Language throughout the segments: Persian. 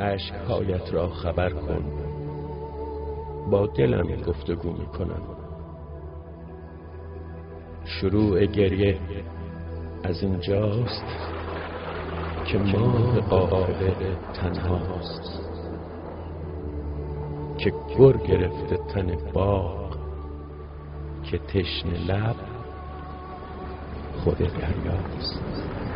اشک‌هایت را خبر کن، با دلم گفتگو میکنم. شروع گریه از اینجاست که ماه عاقبه تنهاست، که گر گرفته تن باغ، که تشنه لب خود دریاست.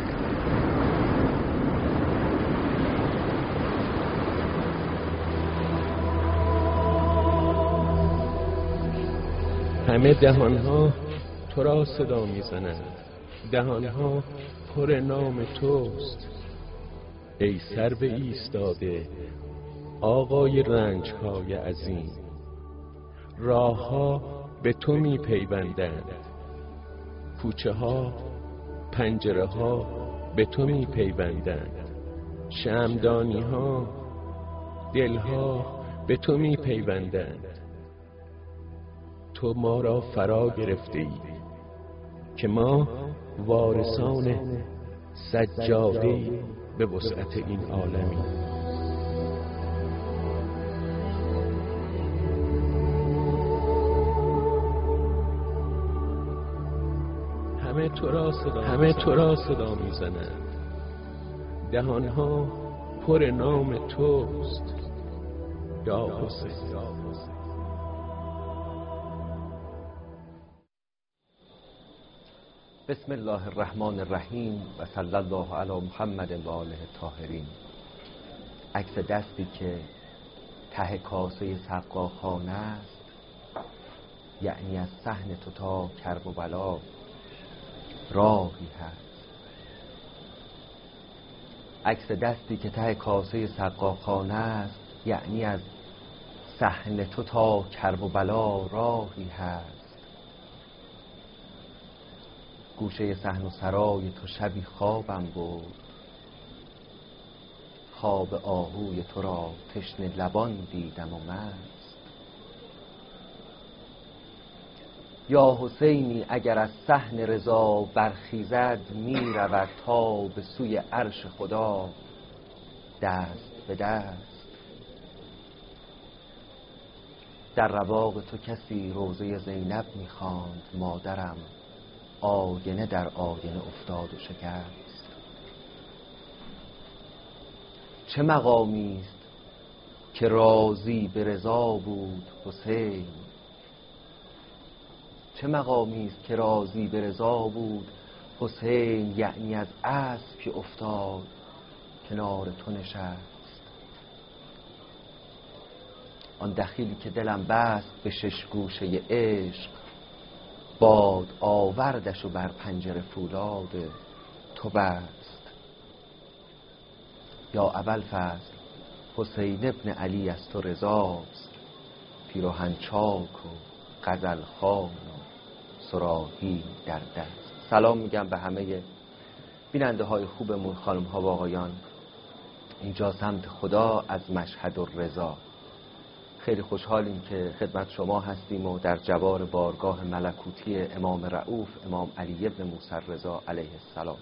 همه دهانها تو را صدا میزنند، دهانها پر نام توست. ای سرو ایستاده آقای رنج‌های عظیم، راهها به تو میپیوندند، کوچه ها پنجره ها به تو میپیوندند، شمعدانی ها دلها به تو میپیوندند. تو ما را فرا گرفته ای که ما وارثان سجاده‌ای به وسعت این عالمی. همه تو را صدا میزنند، دهانها پر نام توست. یا حسین. بسم الله الرحمن الرحیم و صلی الله علی محمد و آله الطاهرین. عکس دستی که ته کاسه سقاخانه است، یعنی از صحن تو تا کرب و بلا راهی هست. عکس دستی که ته کاسه سقاخانه است، یعنی از صحن تو تا کرب و بلا راهی هست. گوشه صحن و سرای تو شبی خوابم بود، خواب آهوی تو را تشنه لبان دیدم و مست. یا حسینی اگر از صحن رضا برخیزد، می رود تا به سوی عرش خدا دست به دست. در رواق تو کسی روضه زینب می خواند، مادرم آینه در آینه افتاد و شکست. چه مقامی است که راضی به رضا بود حسین، چه مقامی است که راضی به رضا بود حسین، یعنی از اسب که افتاد کنار تو نشست. آن دخیلی که دلم بست به شش گوشه عشق، باد آوردش و بر پنجره فولاد تو بست. یا ابوالفضل حسین ابن علی از تو رضاست، پیراهن چاک و غزل خوان و صراحی در دست. سلام میگم به همه بیننده های خوبمون، خانم ها و آقایان. اینجا سمت خدا از مشهد الرضا. خیلی خوشحالیم که خدمت شما هستیم و در جوار بارگاه ملکوتی امام رؤوف امام علی ابن موسی رضا علیه السلام.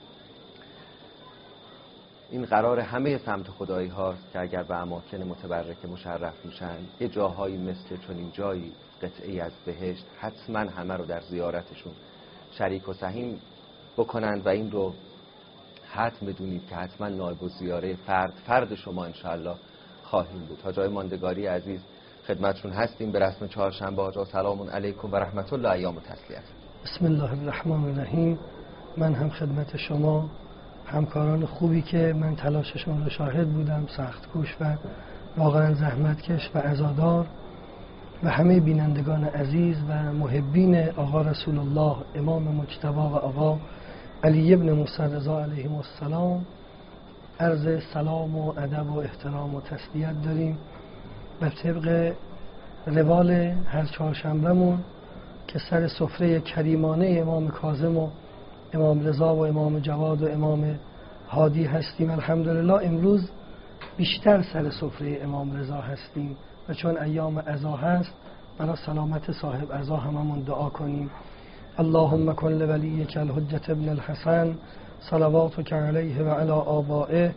این قرار همه سمت خدایی هاست که اگر به اماکن متبرکه مشرف میشن، یه جاهایی مثل چنین جایی قطعی از بهشت، حتما همه رو در زیارتشون شریک و سهیم بکنند و این رو حتم بدونید که حتما نایب الزیاره فرد شما انشاءالله خواهیم بود. حاجای ماندگاری عزیز خدمتشون هستیم به رسم چهارشنبه. حاجا سلام علیکم و رحمت الله، ایام و تسلیت. بسم الله الرحمن الرحیم. من هم خدمت شما همکاران خوبی که من تلاششون رو شاهد بودم، سخت کوش و واقعا زحمتکش و عزادار، و همه بینندگان عزیز و محبین آقا رسول الله امام مجتبی و آقا علی ابن موسی رضا علیهم السلام عرض سلام و ادب و احترام و تسلیت داریم. و طبق روال هر چهارشنبه‌مون که سر سفره کریمانه امام کاظم و امام رضا و امام جواد و امام هادی هستیم، الحمدلله امروز بیشتر سر سفره امام رضا هستیم و چون ایام عزا هست برای سلامت صاحب عزا هممون دعا کنیم. اللهم کن لولیک الحجة ابن الحسن صلواتک علیه و علی آبائه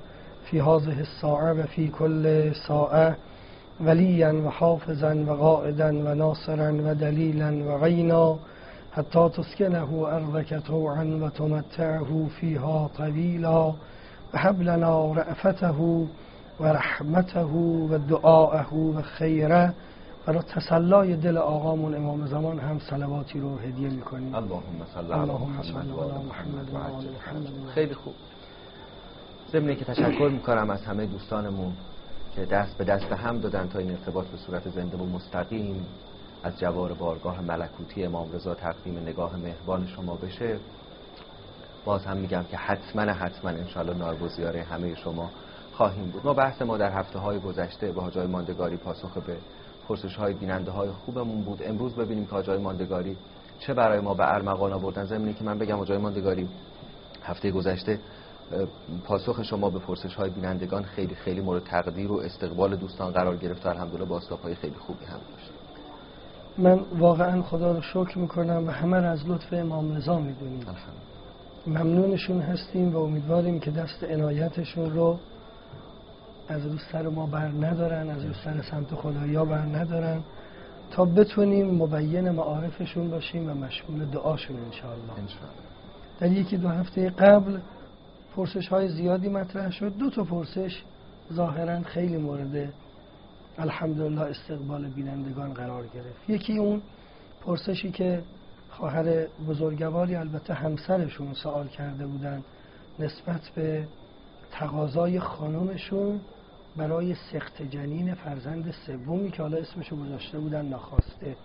في هذه الساعة وفي كل ساعة وليا وحافظا وقائدا وناصرا ودليلا وعينا حتى تسكنه أرضك طوعا وتمتعه فيها طويلا وهب لنا رأفته ورحمته ودعاءه وخیره. برای تسلای دل آقامون امام زمان هم صلواتی رو هدیه میکنیم. اللهم صل علی محمد و آل محمد. خیلی خوب. ضمن که تشکر میکنم از همه دوستانمون که دست به دست هم دادن تا این ارتباط به صورت زنده و مستقیم از جوار بارگاه ملکوتی امام رضا تقدیم نگاه مهربان شما بشه. باز هم میگم که حتما انشالله نارگزیار همه شما خواهیم بود. ما بحث ما در هفته‌های گذشته به حاجی ماندگاری پاسخ به پرسش‌های بیننده‌های خوبمون بود. امروز ببینیم که حاجی ماندگاری چه برای ما به ارمغان آوردن. ضمن که من بگم حاجی ماندگاری هفته گذشته پاسخ شما به پرسش‌های بینندگان خیلی خیلی مورد تقدیر و استقبال دوستان قرار گرفت و الحمدلله بازتاب‌های خیلی خوبی هم داشت. من واقعا خدا رو شکر میکنم و همه را از لطف امام رضا میدونیم. ممنونشون هستیم و امیدواریم که دست عنایتشون رو از رو سر ما بر ندارن، از رو سر سمت خدایا بر ندارن تا بتونیم مبین معارفشون باشیم و مشغول دعاشون انشاءالله. در یکی دو هفته قبل پرسش های زیادی مطرح شد. 2 تا پرسش ظاهرا خیلی مورد الحمدلله استقبال بینندگان قرار گرفت. یکی اون پرسشی که خواهر بزرگواری البته همسرشون سوال کرده بودن نسبت به تقاضای خانمشون برای سقط جنین فرزند سومی که حالا اسمشو گذاشته بودن ناخواسته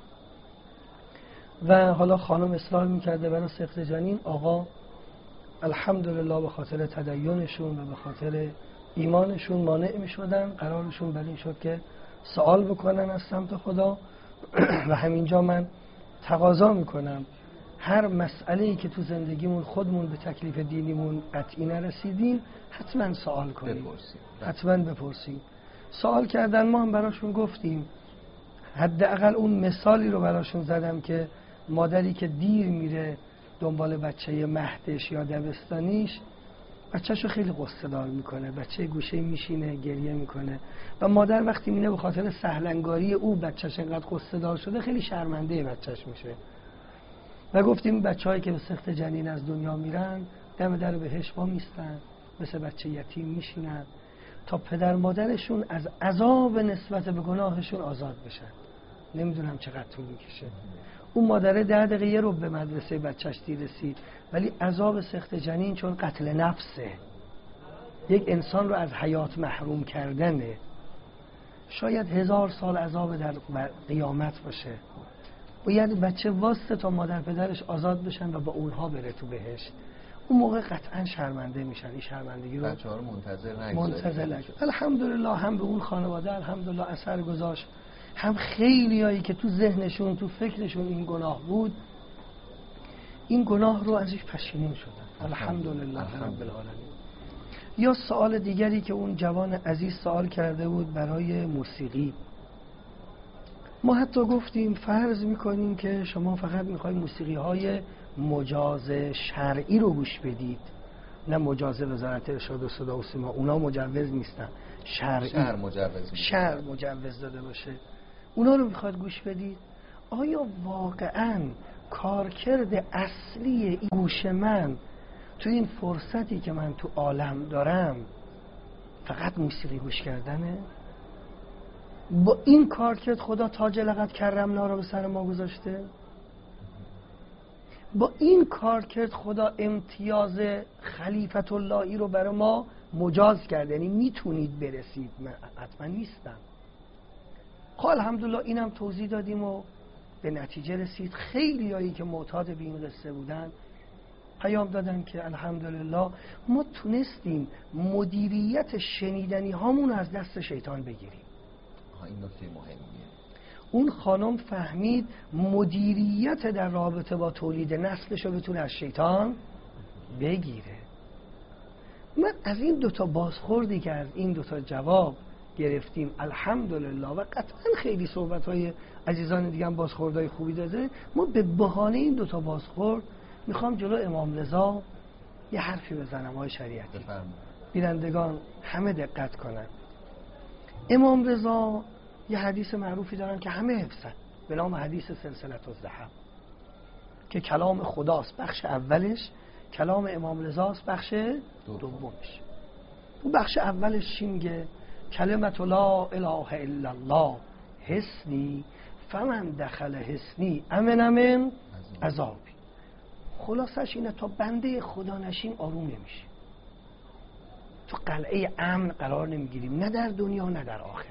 و حالا خانم اصرار میکرده برای سقط جنین. آقا الحمدلله به خاطر تدینشون و به خاطر ایمانشون مانع میشدن. قرارشون بر این شد که سوال بکنن از سمت خدا و همینجا من تقاضا میکنم هر مسئله‌ای که تو زندگیمون خودمون به تکلیف دینیمون قطعی نرسیدیم حتما سوال کنیم، حتما بپرسیم. سوال کردن ما هم براشون گفتیم. حداقل اون مثالی رو براشون زدم که مادری که دیر میره دنبال بچه مهدش یا دبستانیش بچه‌شو خیلی قصه دار میکنه، بچه گوشه میشینه گریه میکنه و مادر وقتی میینه به خاطر سهلنگاری او بچه‌ش انقدر قصه دار شده خیلی شرمنده بچه‌ش میشه. و گفتیم بچه‌هایی که به سقط جنین از دنیا میرن دم در بهشت وا میستن، مثل بچه یتیم میشینن تا پدر مادرشون از عذاب نسبت به گناهشون آزاد بشن. نمیدونم چقدر طول میکشه. اون مادره 10 دقیقه یه رو به مدرسه بچهش دیر رسید، ولی عذاب سقط جنین چون قتل نفسه، یک انسان رو از حیات محروم کردنه، شاید 1000 سال عذاب در قیامت باشه. باید بچه واسطه تا مادر پدرش آزاد بشن و با اونها بره تو بهشت. اون موقع قطعا شرمنده میشن. این شرمندگی رو بچه‌ها رو منتظر نگذارید. الحمدلله هم به اون خانواده الحمدلله اثر گذاشت، هم خیلیایی که تو ذهنشون تو فکرشون این گناه بود این گناه رو ازش پشیمون شدن. الحمدلله رب العالمین. یا سوال دیگری که اون جوان عزیز سوال کرده بود برای موسیقی. ما حتی گفتیم فرض میکنیم که شما فقط میخواید موسیقی های مجاز شرعی رو گوش بدید، نه مجاز وزارت ارشاد و صدا و سیما، اونا مجوز نیستن، شرعی شرع مجوز داده باشه، اونا رو میخواد گوش بدید. آیا واقعا کارکرد اصلی این گوش من تو این فرصتی که من تو عالم دارم فقط موسیقی گوش کردنه؟ با این کارکرد خدا تاج لقد کرمنا رو به سر ما گذاشته؟ با این کارکرد خدا امتیاز خلیفت اللهی رو برای ما مجاز کرده، یعنی میتونید برسید، من حتما نیستم. خب الحمدلله اینم توضیح دادیم و به نتیجه رسید. خیلی هایی که معتاد به این قصه بودن پیام دادن که الحمدلله ما تونستیم مدیریت شنیدنی هامون از دست شیطان بگیریم. این نکته مهمیه. اون خانم فهمید مدیریت در رابطه با تولید نسلش رو بتونه از شیطان بگیره. من از این 2 تا بازخوردی که از این 2 تا جواب گرفتیم الحمدلله و قطعا خیلی صحبت‌های عزیزان دیگه هم بازخوردهای خوبی داده، ما به بهانه این 2 تا بازخورد میخوام جلو امام رضا یه حرفی بزنم. های شریعتی بینندگان همه دقت کنن. امام رضا یه حدیث معروفی دارن که همه حفظن به نام حدیث سلسله الذهب که کلام خداست بخش اولش، کلام امام رضاست بخش دومش. اون بخش اولش چی میگه؟ کلمت لا اله الا الله حسنی فمن دخل حسنی امن من عذابی. خلاصش اینه تا بنده خدا نشیم آروم نمیشه، تو قلعه امن قرار نمیگیریم، نه در دنیا نه در آخرت.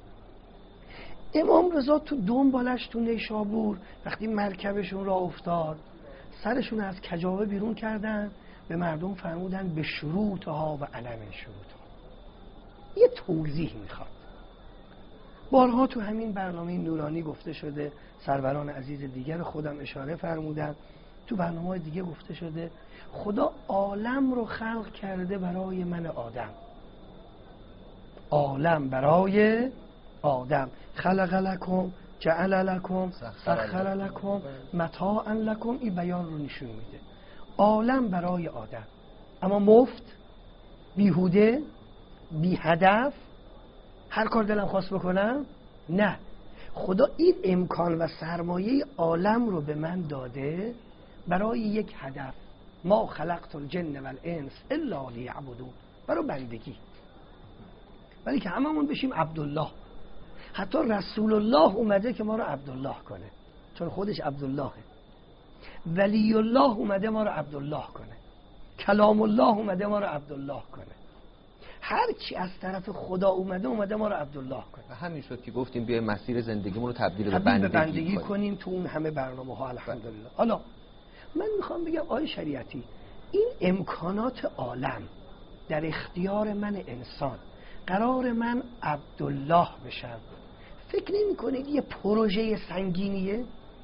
امام رضا تو دنبالش تو نیشابور وقتی مرکبشون را افتاد سرشون از کجاوه بیرون کردن، به مردم فرمودن به شروطها و علم شروطها. یه توضیح میخواد. بارها تو همین برنامه نورانی گفته شده، سروران عزیز دیگر خودم اشاره فرمودن، تو برنامه دیگه گفته شده خدا عالم رو خلق کرده برای من آدم. عالم برای آدم. خلق لکم جعل لکم سخر لکم متاعا لکم. این بیان رو نشون میده. عالم برای آدم، اما مفت، بیهوده، بی هدف، هر کار دلم خواست بکنم؟ نه. خدا این امکان و سرمایه عالم رو به من داده برای یک هدف. ما خلقت الجن والانس الا لیعبدون، برای بندگی. ولی که هممون بشیم عبدالله. حتی رسول الله اومده که ما رو عبدالله کنه، چون خودش عبداللهه. ولی الله اومده ما رو عبدالله کنه. کلام الله اومده ما رو عبدالله کنه. هر چی از طرف خدا اومده ما رو عبدالله کنه. و همین شد که گفتیم بیایم مسیر زندگیمون رو تبدیل به بندگی کنیم تو اون همه برنامه ها. الحمدلله. حالا من میخوام بگم آیه شریعتی، این امکانات عالم در اختیار من انسان، قرار من عبدالله بشم، فکر نمی کنید یه پروژه سنگینیه؟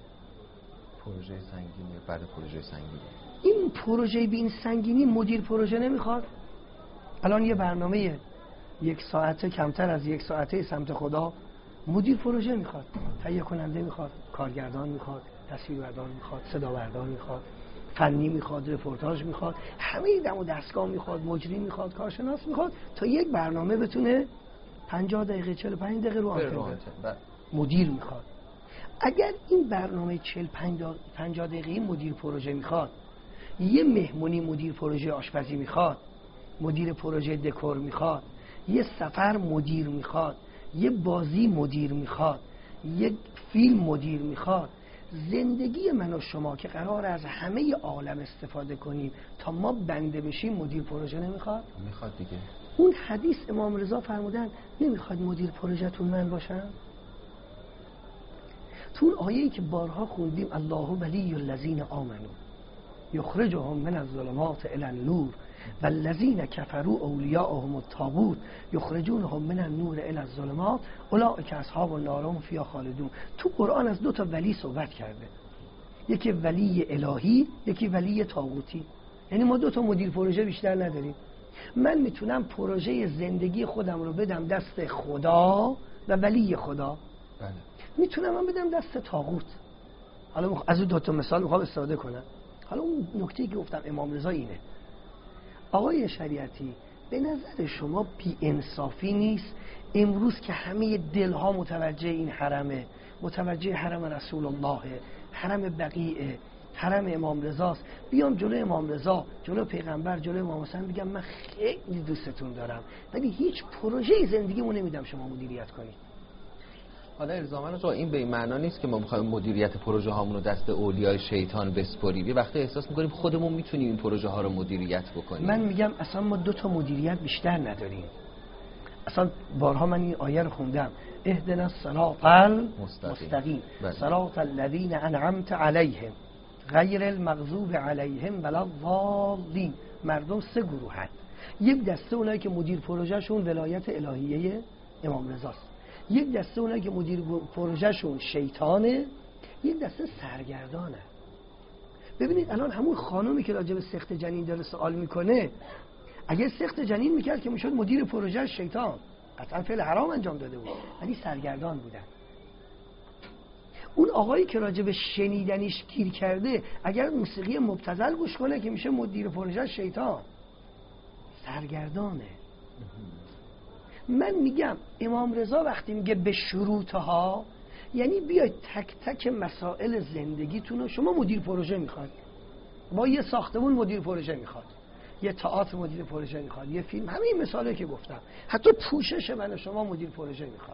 پروژه سنگینیه. بعد پروژه سنگینیه این پروژه به این سنگینی مدیر پروژه نمیخواد؟ الان یه برنامه 1 ساعته، کمتر از 1 ساعته سمت خدا، مدیر پروژه میخواد، تهیه کننده میخواد، کارگردان میخواد، تصویربردار میخواد، صدابردار میخواد، فنی میخواد، رپورتاج میخواد، همه دم و دستگاه میخواد، مجری میخواد، کارشناس میخواد تا یک برنامه بتونه 50 دقیقه 45 دقیقه رو آنتن. مدیر میخواد. اگر این برنامه 40-50 دقیقه مدیر پروژه میخواد، یه مهمونی مدیر پروژه آشپزی میخواد، مدیر پروژه دکور میخواد، یه سفر مدیر میخواد، یه بازی مدیر میخواد، یک فیلم مدیر میخواد، زندگی من و شما که قرار از همه عالم استفاده کنیم تا ما بنده بشیم مدیر پروژه نمیخواد؟ میخواد دیگه. اون حدیث امام رضا فرمودن نمیخواد مدیر پروژه‌تون من باشم؟ تو اون آیه‌ای که بارها خوندیم الله ولی الذین آمنوا یخرجهم من الظلمات الی النور والذین کفروا اولیاءهم الطاغوت یخرجونهم من النور الی الظلمات اولئک اصحاب النار هم فیها خالدون. تو قرآن از 2 تا ولی صحبت کرده، یکی ولی الهی، یکی ولی طاغوتی. یعنی ما 2 تا مدیر پروژه بیشتر نداریم. من میتونم پروژه زندگی خودم رو بدم دست خدا و ولی خدا، بله. میتونم من بدم دست طاغوت. حالا از اون 2 تا مثال میخوام استفاده کنم. حالا اون نکته‌ای که گفتم امام رضا اینه. آقای شریعتی، به نظر شما بی انصافی نیست امروز که همه دلها متوجه این حرمه، متوجه حرم رسول الله، حرم بقیع، حرم امام رضاست، بیام جلو امام رضا، جلو پیغمبر، جلو امام حسین بگم من خیلی دوستتون دارم ولی هیچ پروژه زندگیمو نمیدم شما مدیریت کنید؟ حالا الزاما تو این به این معنا نیست که ما می‌خوایم مدیریت پروژه هامون رو دست اولیای شیطان بسپاریم. یه وقتی احساس می‌کنیم خودمون میتونیم این پروژه ها رو مدیریت بکنیم. من میگم اصلا ما 2 تا مدیریت بیشتر نداریم. اصلا بارها من این آیه رو خوندم، اهدنا الصراط المستقیم صراط الذین انعمت علیهم غیر المغضوب علیهم ولا الضالین. مردم 3 گروه هست. یک دسته اونایی که مدیر پروژهشون ولایت الهیه امام رضاست، یک دسته اونایی که مدیر پروژهشون شیطانه، یک دسته سرگردانه. ببینید الان همون خانومی که راجع به سخت جنین داره سوال میکنه، اگه سخت جنین میکرد که میشد مدیر پروژه شیطان، قطعا فعل حرام انجام داده بود، ولی سرگردان بودن. اون آقایی که راجع به شنیدنیش گیر کرده، اگر موسیقی مبتذل گوش کنه که میشه مدیر پروژه شیطان، سرگردانه. من میگم امام رضا وقتی میگه به شروطها، یعنی بیاید تک تک مسائل زندگیتون رو، شما مدیر پروژه میخواد، با یه ساختمون مدیر پروژه میخواد، یه تئاتر مدیر پروژه میخواد، یه فیلم، همه این مثالی که گفتم، حتی پوشش من و شما مدیر پروژه میخواد.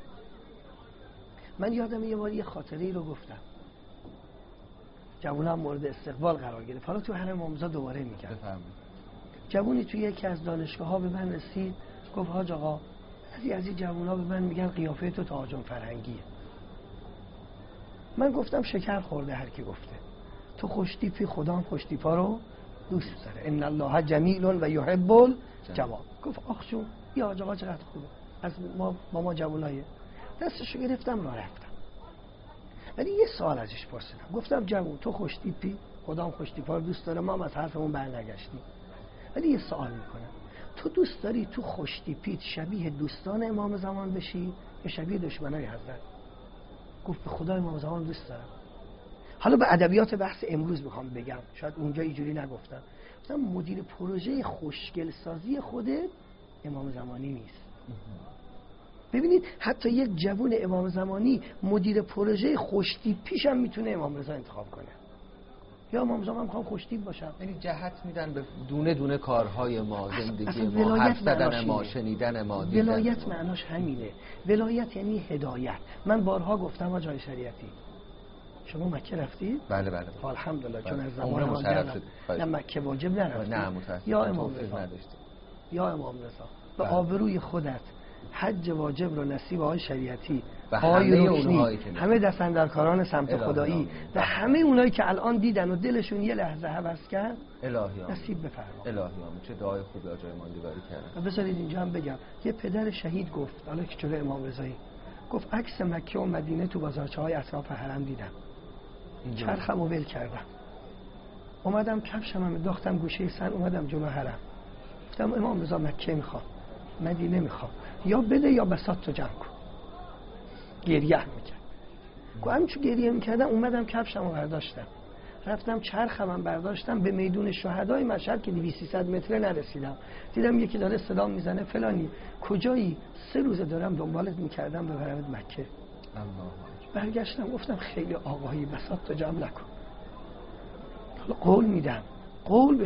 من یادم یه بار یه خاطره ای رو گفتم، جوونا مورد استقبال قرار گرفت، حالا تو هرم امامزاده دوباره میگم. جوونی توی یکی از دانشگاه‌ها به من رسید، گفت حاج آقا از این جوونا به من میگن قیافه تو تاجم فرهنگیه. من گفتم شکر خورده هر کی گفته، تو خوشتیپی، خدا هم خوشتیپا رو دوست داره، ان الله جمیل و یحب الجمال. گفت آخ جون این حاج آقا چقدر خوبه، از ما جوونایه. دستشو گرفتم راه رفتم. ولی یه سوال ازش پرسیدم، گفتم جوون تو خوشتیپی، خدا هم خوشتیپا رو دوست داره، ما هم از حرفمون برنگشتیم، ولی یه سوال میکنم، تو دوست داری تو خوشتیپیت شبیه دوستان امام زمان بشی یا شبیه دشمنای حضرت؟ گفت به خدا امام زمان دوست دارم. حالا به ادبیات بحث امروز میخوام بگم، شاید اونجا اینجوری نگفتم، گفتم مدیر پروژه خوشگل سازی خودت امام زمانی نیست. ببینید حتی یک جوون امام زمانی مدیر پروژه خوشتیپیش هم میتونه امام رضا انتخاب کنه، یا امام زمان میخوام خوشتیپ باشم. یعنی جهت میدن به دونه دونه کارهای ما، زندگی ما، حرف زدن ما، شنیدن ما، دیدن ولایت ما. معناش همینه. ولایت یعنی هدایت. من بارها گفتم آقای شریعتی، شما مکه رفتید؟ بله بله. الحمدلله، چون از عمره زمان مشرف شد. نه مکه واجب نرفتید. نه متاسفم. یا امام رضا یا امام رضا به آبروی خودت حج واجب رو نصیب آقای شریعتی و همه اونهایی که همه دستندرکاران سمت خدایی و همه اونایی که الان دیدن و دلشون یه لحظه هوس کرد، الهیان نصیب بفرما. الهیان چه دعای خوبی آجای ماندگاری کردن. بذارید اینجا هم بگم، یه پدر شهید گفت، حالا که جلوی امام رضایی، گفت عکس مکه و مدینه تو بازارچه‌های اطراف حرم دیدم، چرخم و ول کردم، اومدم کفشم هم انداختم گوشه سن، اومدم جلو حرم، گفتم امام رضا مکه میخوام، مدینه میخوام، یا بده یا بساط تو جمع کن. گریه میکرد. همچون گریه میکردم اومدم کفشم رو برداشتم، رفتم چرخم هم برداشتم، به میدون شهدای مشهد که 200-300 متره نرسیدم، دیدم یکی داره صدا میزنه فلانی کجایی؟ 3 روز دارم دنبالت میکردم ببرمت مکه. برگشتم گفتم خیلی آقایی، بساط تو جمع نکن. حالا قول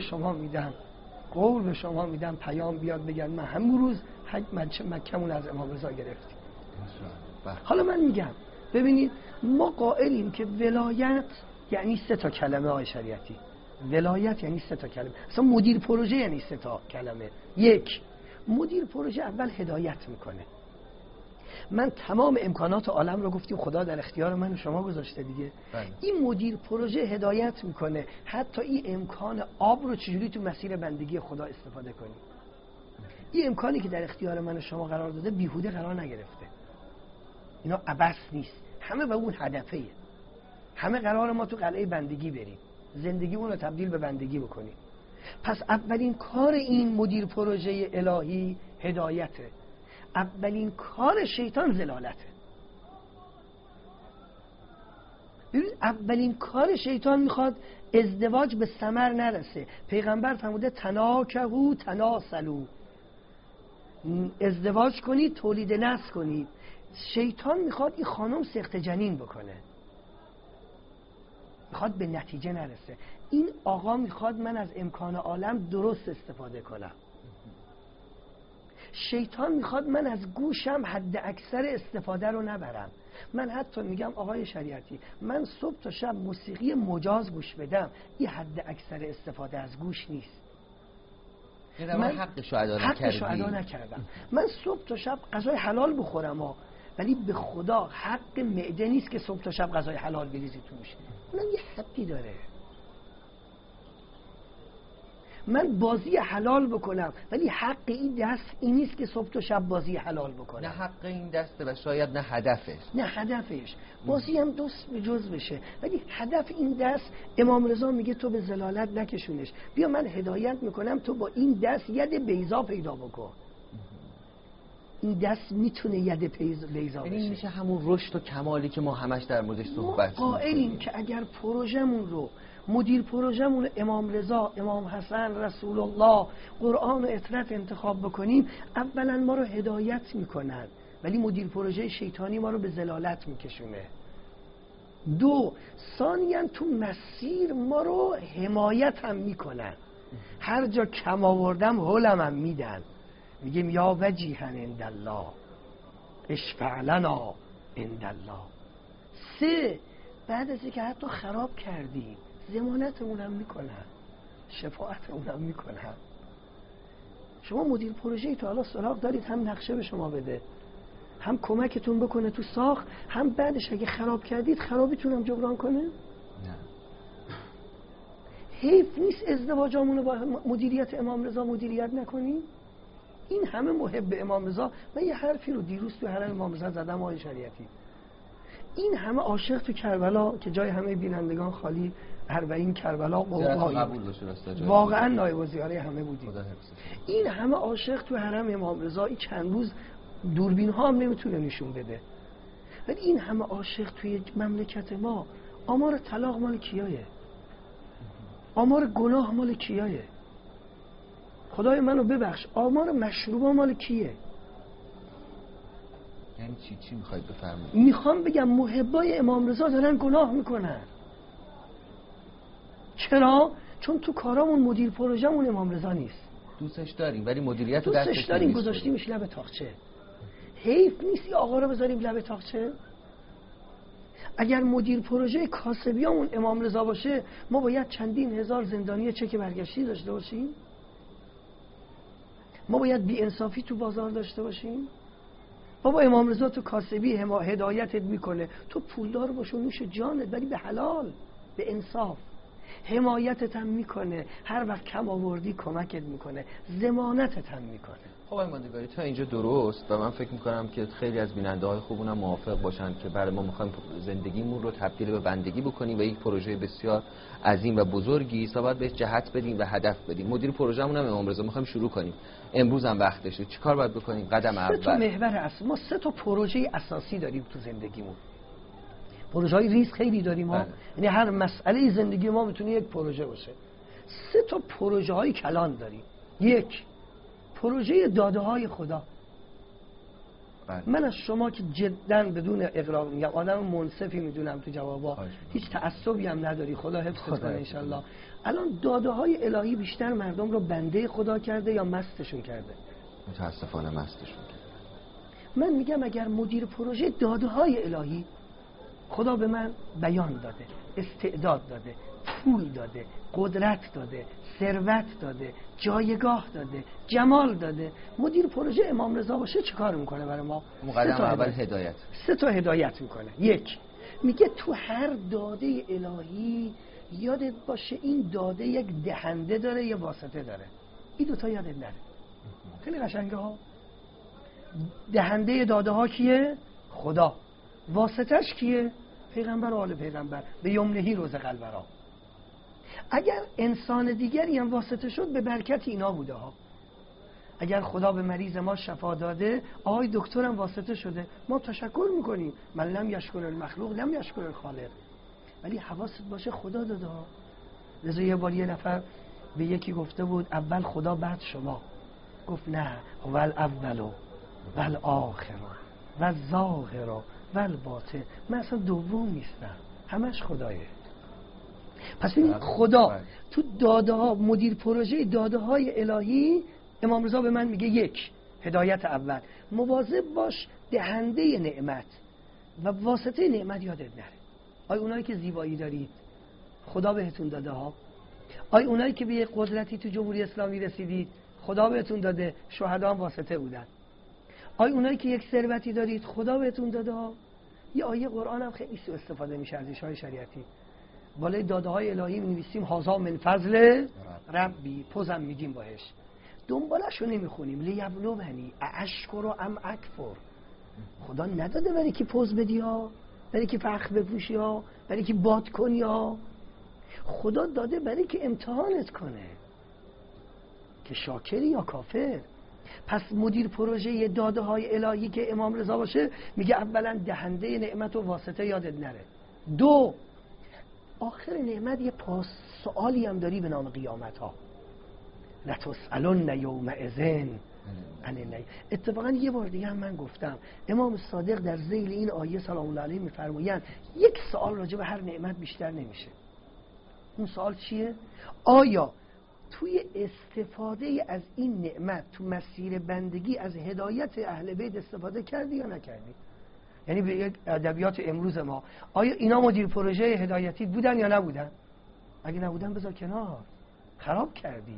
به شما میدم پیام بیاد بگن من همون روز حج مکه‌مون از امام رضا گرفتیم. حالا من میگم ببینید ما قائلیم که ولایت یعنی 3 تا کلمه آقای شریعتی. ولایت یعنی 3 تا کلمه. اصلا مدیر پروژه یعنی 3 تا کلمه. 1. مدیر پروژه اول هدایت میکنه. من تمام امکانات عالم رو گفتیم خدا در اختیار من و شما گذاشته دیگه. این مدیر پروژه هدایت میکنه حتی این امکان آب رو چجوری تو مسیر بندگی خدا استفاده کنی. این امکانی که در اختیار من و شما قرار داده بیهوده قرار نگرفته، اینا عبث نیست، همه به اون هدفه. همه قرار ما تو قلعه بندگی بریم، زندگی اون رو تبدیل به بندگی بکنیم. پس اولین کار این مدیر پروژه الهی هدایته، اولین کار شیطان زلالته. ببین اولین کار شیطان میخواد ازدواج به ثمر نرسه. پیغمبر فرموده تناکحوا تناسلوا، ازدواج کنید تولید نسل کنید. شیطان میخواد این خانم سخت جنین بکنه، میخواد به نتیجه نرسه. این آقا میخواد من از امکان عالم درست استفاده کنم. شیطان میخواد من از گوشم حد اکثر استفاده رو نبرم. من حتی میگم آقای شریعتی من صبح تا شب موسیقی مجاز گوش بدم، این حد اکثر استفاده از گوش نیست. من حقشو ادا نکردم. من صبح تا شب غذای حلال بخورم ولی به خدا حق معده نیست که صبح تا شب غذای حلال بریزی توش. اونم یه حقی داره. من بازی حلال بکنم ولی حق این دست این نیست که صبح تا شب بازی حلال بکنم. نه حق این دسته و شاید نه هدفش. بازی هم دوست به جز بشه ولی هدف این دست امام رضا میگه تو به ضلالت نکشونش، بیا من هدایت میکنم تو با این دست ید بیضا پیدا بکن. این دست میتونه ید بیضا بشه. یعنی میشه همون رشد و کمالی که ما همش در موردش صحبت می‌کنیم. قائلیم که اگر پروژمون رو مدیر پروژمون امام رضا، امام حسن، رسول الله، قرآن و اطرت انتخاب بکنیم، اولا ما رو هدایت میکنن، ولی مدیر پروژه شیطانی ما رو به ضلالت میکشونه. دو، ثانیاً تو مسیر ما رو حمایت هم میکنن. هر جا کم آوردم هلم هم میدن، میگیم یا وجیها عند الله اشفع لنا عند الله. سه، بعد از اینکه حتی خراب کردیم ضمانتمون هم میکنن، شفاعتمون هم میکنن. شما مدیر پروژه‌ای تا حالا سراغ دارید هم نقشه به شما بده، هم کمکتون بکنه تو ساخت، هم بعدش اگه خراب کردید خرابیتون هم جبران کنه؟ نه. حیف نیست ازدواجامون رو با مدیریت امام رضا مدیریت نکنیم؟ این همه محب امام رضا. من یه حرفی رو دیروز تو حرم امام رضا زدم آقای شریعتی، این همه عاشق تو کربلا که جای همه بینندگان خالی، 40 کربلا واقعا نایب الوزرای همه بودیم. این همه عاشق تو حرم امام رضا، این چند روز دوربین ها هم نمیتونه نشون بده، ولی این همه عاشق توی مملکت ما، آمار طلاق مال کیایه؟ آمار گناه مال کیایه؟ خدای منو ببخش، آمار مشروبا مال کیه؟ یعنی چی میخواید بفرمایید؟ میخوام بگم محبای امام رضا دارن گناه میکنن. چرا؟ چون تو کارامون مدیر پروژمون امام رضا نیست. دوستش داریم ولی مدیریت رو دوستش داریم، گذاشتیمش لب تاقچه. حیف نیست این آقا رو بذاریم لب تاقچه؟ اگر مدیر پروژه کاسبیامون امام رضا باشه، ما باید چندین هزار زندانی چک برگشتی داشته باشیم؟ ما باید بی انصافی تو بازار داشته باشیم؟ بابا امام رضا تو کاسبی هدایتت میکنه، تو پولدار باش و نوش جانت، ولی به حلال، به انصاف. حمایتت هم میکنه، هر وقت کم آوردی کمکت میکنه، ضمانتت هم میکنه. خب ماندگاری تا اینجا درست و من فکر میکنم که خیلی از بیننده های خوبونم موافق باشن که برای ما میخوایم زندگیمون رو تبدیل به بندگی بکنیم و یک پروژه بسیار عظیم و بزرگی است، باید بهش جهت بدیم و هدف بدیم. مدیر پروژه‌مون هم امام رضا میخوایم شروع کنیم، امروز هم وقتشه. چیکار باید بکنیم؟ قدم اول 3 تا محور اصلی، ما 3 تا پروژه اساسی داریم تو زندگیمون. پروژه‌های ریز خیلی داریم ما، یعنی هر مسئله زندگی ما میتونه یک پروژه باشه. 3 تا پروژه‌های کلان داریم. 1، پروژه داده های خدا. من از شما که جدا بدون اغراق میگم، آدم منصفی میدونم تو جوابا، هیچ تعصبی هم نداری، خدا حفظت کنه انشالله. الان داده های الهی بیشتر مردم رو بنده خدا کرده یا مستشون کرده؟ متاسفانه مستشون کرده. من میگم اگر مدیر پروژه داده های الهی، خدا به من بیان داده، استعداد داده، پول داده، قدرت داده، ثروت داده، جایگاه داده، جمال داده، مدیر پروژه امام رضا باشه چه کار میکنه برای ما؟ مقدم اول هدایت. 3 تا هدایت میکنه. 1، میگه تو هر داده الهی یادت باشه این داده یک دهنده داره یه واسطه داره. این 2 تا یادت نره. خیلی قشنگه ها. دهنده داده ها کیه؟ خدا. واسطش کیه؟ پیغمبر و آل پیغمبر، به یمنهی رزق الورا. اگر انسان دیگری هم واسطه شد به برکت اینا بوده ها. اگر خدا به مریض ما شفا داده، آقای دکترم واسطه شده، ما تشکر میکنیم. من لم یشکر المخلوق لم یشکر الخالق. ولی حواست باشه خدا داده ها. لذا یه بار یه نفر به یکی گفته بود اول خدا بعد شما. گفت نه، هو الاول و الآخر و الظاهر و الباطن. من اصلا دوم نیستم، همش خدایه. پس ببین خدا تو داده ها، مدیر پروژه داده های الهی، امام رضا به من میگه 1، هدایت اول، مواظب باش دهنده نعمت و واسطه نعمت یادت نره. آی اونایی که زیبایی دارید خدا بهتون داده ها. آی اونایی که به یک قدرتی تو جمهوری اسلامی رسیدید خدا بهتون داده، شهدا هم واسطه بودن. آی اونایی که یک ثروتی دارید خدا بهتون داده ها. یه آیه قرآن هم خیلی سوء استفاده میشه ازش های شریعتی. بالای داده های الهی می‌نویسیم هازا من فضل ربی، پوزم میگیم باهش، دنبالشو نمیخونیم. لیبلونی اشکر ام اکفر. خدا نداده برای کی پوز بدی ها، برای کی فخر بپوشی ها، برای کی باد کنی ها. خدا داده برای که امتحانت کنه که شاکری یا کافر. پس مدیر پروژه داده های الهی که امام رضا باشه میگه اولا دهنده نعمت و واسطه یادت نره. 2 آخر نعمت یه سوالی هم داری به نام قیامت ها، لتسألن یومئذ عن النعیم. اتفاقا یه بار دیگه هم من گفتم امام صادق در ذیل این آیه سلام الله علیه میفرمایند یک سوال راجع به هر نعمت بیشتر نمیشه. اون سوال چیه؟ آیا توی استفاده از این نعمت تو مسیر بندگی از هدایت اهل بیت استفاده کردی یا نکردی؟ یعنی به ادبیات امروز ما آیا اینا مدیر پروژه هدایتی بودن یا نبودن؟ اگه نبودن بذار کنار، خراب کردی.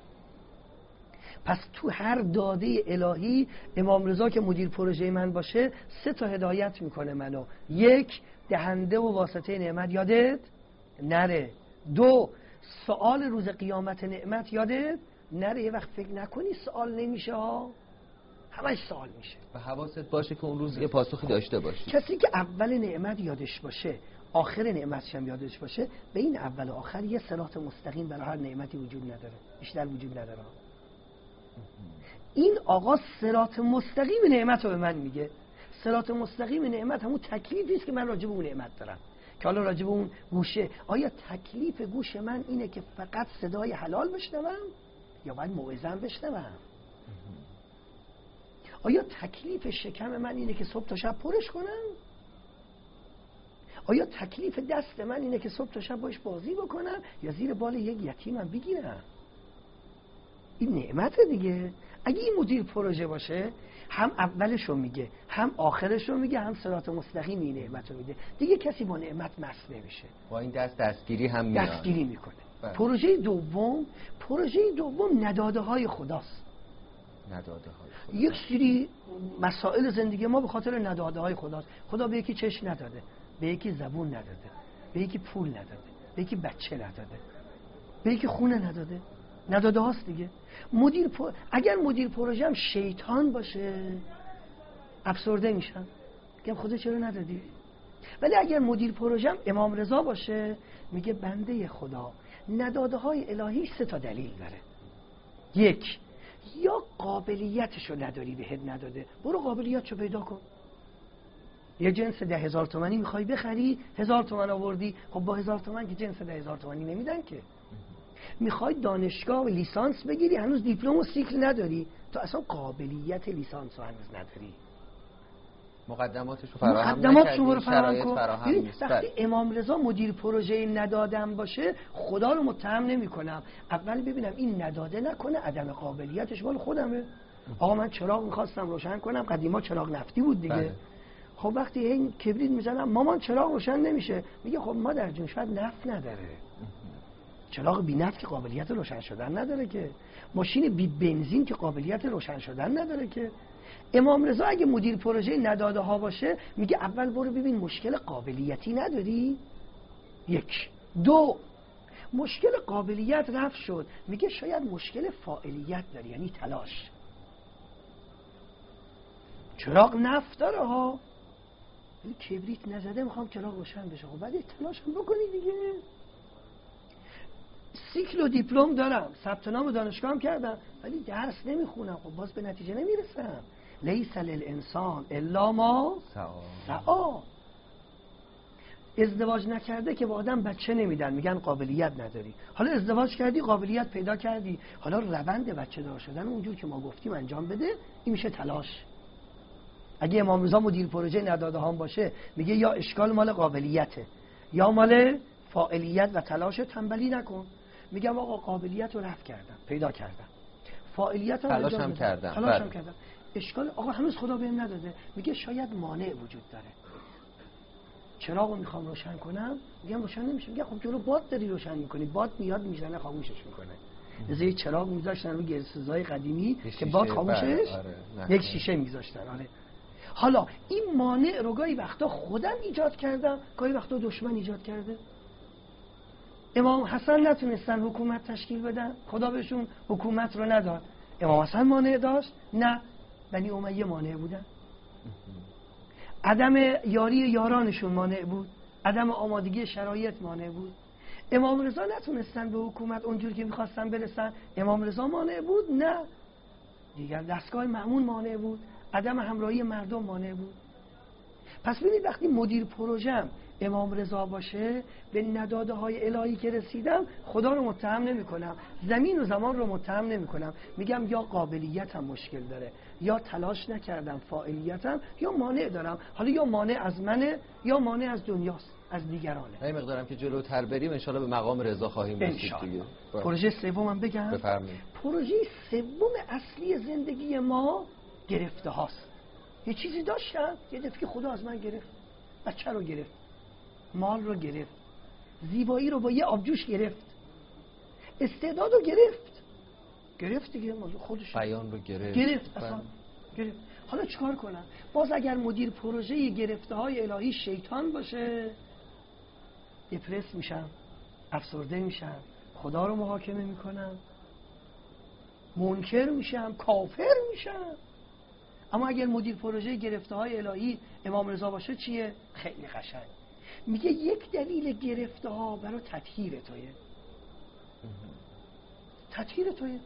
پس تو هر داده الهی امام رضا که مدیر پروژه من باشه 3 تا هدایت میکنه منو. 1 دهنده و واسطه نعمت یادت نره. 2 سوال روز قیامت نعمت یادت نره. یه وقت فکر نکنی سوال نمیشه ها، همش سوال میشه و حواست باشه که اون روز یه پاسخی داشته باشی. کسی که اول نعمت یادش باشه آخر نعمتش هم یادش باشه، به این اول و آخر یه صراط مستقیم برای هر نعمتی وجود نداره، بیشتر وجود نداره. این آقا صراط مستقیم نعمت رو به من میگه. صراط مستقیم نعمت همون تکلیفی است که من راجع به اون نعمت دارم. که حالا راجع به اون گوشه، آیا تکلیف گوش من اینه که فقط صدای حلال بشنوم یا باید موعظه بشنوم؟ آیا تکلیف شکم من اینه که صبح تا شب پرش کنم؟ آیا تکلیف دست من اینه که صبح تا شب باش بازی بکنم یا زیر بال یک یتیمم بگیرم؟ این نعمت دیگه. اگه این مدیر پروژه باشه هم اولش رو میگه هم آخرش رو میگه هم صراط مستقیم این نعمت رو میده، دیگه کسی با نعمت مست نمیشه. با این دستگیری هم میاد، دستگیری میکنه. پروژه دوم نداده های خداست. نداده های خدا. یک سری مسائل زندگی ما به خاطر نداده های خداست. خدا به یکی چشم نداده، به یکی زبون نداده، به یکی پول نداده، به یکی بچه نداده، به یکی خونه نداده. نداده هاست دیگه. اگر مدیر پروژه هم شیطان باشه افسرده میشن، میگم خدا چرا ندادی؟ ولی اگر مدیر پروژه هم امام رضا باشه میگه بنده خدا نداده های الهی 3 تا دلیل داره. 1 یا قابلیتشو نداری بهت نداده، برو قابلیتشو پیدا کن. یه جنس 10,000 تومانی میخوای بخری، 1000 تومان آوردی، خب با 1000 تومان که جنس 10,000 تومانی نمیدن که. میخوای دانشگاه و لیسانس بگیری، هنوز دیپلم و سیکل نداری، تو اصلا قابلیت لیسانس رو هنوز نداری. مقدماتشو فراهم کن. وقتی امام رضا مدیر پروژه ندادم باشه خدا رو متهم نمی‌کنم، اول ببینم این نداده نکنه عدم قابلیتش مال خودمه. آقا من چراغ می‌خواستم روشن کنم، قدیما چراغ نفتی بود دیگه. بله. خب وقتی این کبریت می‌زنم مامان چراغ روشن نمیشه، میگه خب مادر جون شاید نفت نداره. چراغ بی نفت که قابلیت روشن شدن نداره که، ماشین بی بنزین که قابلیت روشن شدن نداره که. امام رضا اگه مدیر پروژه نداده ها باشه میگه اول برو ببین مشکل قابلیتی نداری. 1 2 مشکل قابلیت رفع شد، میگه شاید مشکل فاعلیت داری، یعنی تلاش. چراغ نفت داره ها، ولی کبریت نزده میخوام چراغ روشن بشه. خب بعد تلاش هم بکنی دیگه. سیکل و دیپلم دارم، ثبت نام و دانشگاه هم کردم، ولی درس نمیخونم، خب باز به نتیجه نمیرسم. لیس للانسان الا ما سعی. ازدواج نکرده که با آدم بچه نمیدن، میگن قابلیت نداری. حالا ازدواج کردی، قابلیت پیدا کردی، حالا روند بچه دار شدن اونجور که ما گفتیم انجام بده، این میشه تلاش. اگه امام رضا مدیر پروژه نداده هم باشه میگه یا اشکال مال قابلیته یا مال فاعلیت و تلاش، تنبلی نکن. میگم آقا قابلیت رو رفع کردم، پیدا کردم، فاعلیت رو تلاش هم کردم. اشکال آقا هنوز خدا بهم نداده، میگه شاید مانع وجود داره. چراغو میخوام روشن کنم، میگم روشن نمیشه، میگه خب جلو باد داری روشن میکنی، باد میاد میزنه خاموشش میکنه. یه چراغ میذاشتن رو گرسوزای قدیمی که باد خاموشش، یک شیشه میذاشتن. آره. حالا این مانع رو گاهی وقتا خودم ایجاد کردم، گاهی وقتا دشمن ایجاد کرده. امام حسن نتونستن حکومت تشکیل بدن، خدا بهشون حکومت رو نداد. امام حسن مانع داشت؟ نه، بنی امیه مانع بودن. عدم یاری یارانشون مانع بود، عدم آمادگی شرایط مانع بود. امام رضا نتونستن به حکومت اونجور که میخواستن برسن، امام رضا مانع بود؟ نه، دیگر دستگاه مأمون مانع بود، عدم همراهی مردم مانع بود. پس ببینید وقتی مدیر پروژم امام رضا باشه، به نداده های الهی که رسیدم خدا رو متهم نمی کنم، زمین و زمان رو متهم نمی کنم، میگم یا قابلیتم مشکل داره، یا تلاش نکردم، فاعلیتم، یا مانع دارم. حالا یا مانع از منه یا مانع از دنیاست، از دیگرانه. این مقدارم که جلوتر بریم ان شاءالله به مقام رضا خواهیم رسید دیگه. پروژه سومم بگم. بفرمایید. پروژه سوم اصلی زندگی ما گرفته هاست. یه چیزی داشتم، یه دفعه خدا از من گرفت. بچه رو گرفت، مال رو گرفت، زیبایی رو با یه آبجوش گرفت، استعداد رو گرفت دیگه، مال خودش، بیان رو گرفت اصلا گرفت. حالا چیکار کنم؟ باز اگر مدیر پروژه گرفته های الهی شیطان باشه، دپرس میشم، افسرده میشم، خدا رو محاکمه میکنم، منکر میشم، کافر میشم. اما اگر مدیر پروژه گرفته های الهی امام رضا باشه چیه؟ خیلی قشنگ. میگه یک دلیل گرفته ها برای تطهیر تویه. تطهیر تویه.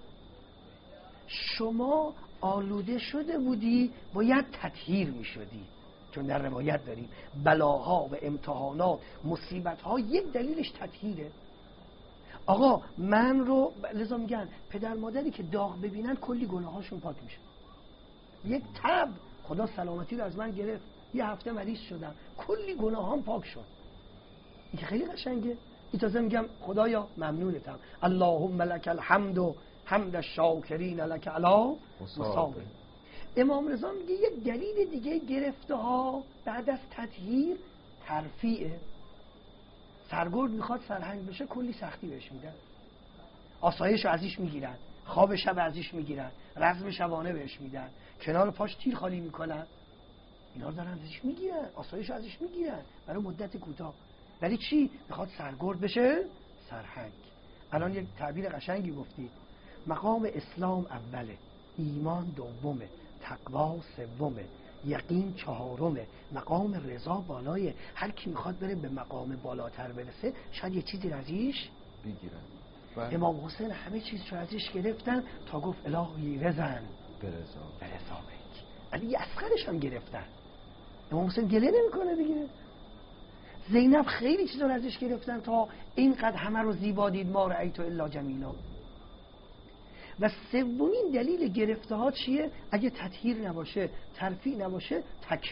شما آلوده شده بودی، باید تطهیر میشدی. چون در روایت داریم بلاها و امتحانات، مصیبتها یک دلیلش تطهیره. آقا من رو لذا میگن پدر مادری که داغ ببینن کلی گناهاشون پاک میشه. یک تب خدا سلامتی رو از من گرفت، یه هفته مریض شدم، کلی گناهام پاک شد. این خیلی قشنگه. این تازه میگم خدایا ممنونتم، اللهم لک الحمد و حمد الشاکرین لک علی مصاب. امام رضا میگه یک دلیل دیگه گرفته ها بعد از تطهیر ترفیعه. سرگرد میخواد سرهنگ بشه، کلی سختی بهش میدن، آسایش رو ازش میگیرن، خواب شب ازش میگیرن، رزم شبانه بهش میدن، کنار پاش تیر خالی میکنن، اینا رو دارن ازش میگیرن، آسایش رو ازش میگیرن برای مدت کوتاه. ولی چی؟ میخواد سرگرد بشه سرهنگ. الان یک تعبیر قشنگی گفتید، مقام اسلام اوله، ایمان دومه، تقوا سومه، یقین چهارمه، مقام رضا بالایه. هر کی میخواد بره به مقام بالاتر برسه شاید یه چیزی ازش بگیرن. امام حسین همه چیز رو ازش گرفتن تا گفت الهی رضا برضا. علی اصغرش هم گرفتن، امام حسین گله نمیکنه دیگه. زینب خیلی چیزا رو ازش گرفتن تا اینقدر همه رو زیبا دید ما رأیت الا جمیلا. و سومین دلیل گرفته ها چیه؟ اگه تطهیر نباشه، ترفیع نباشه،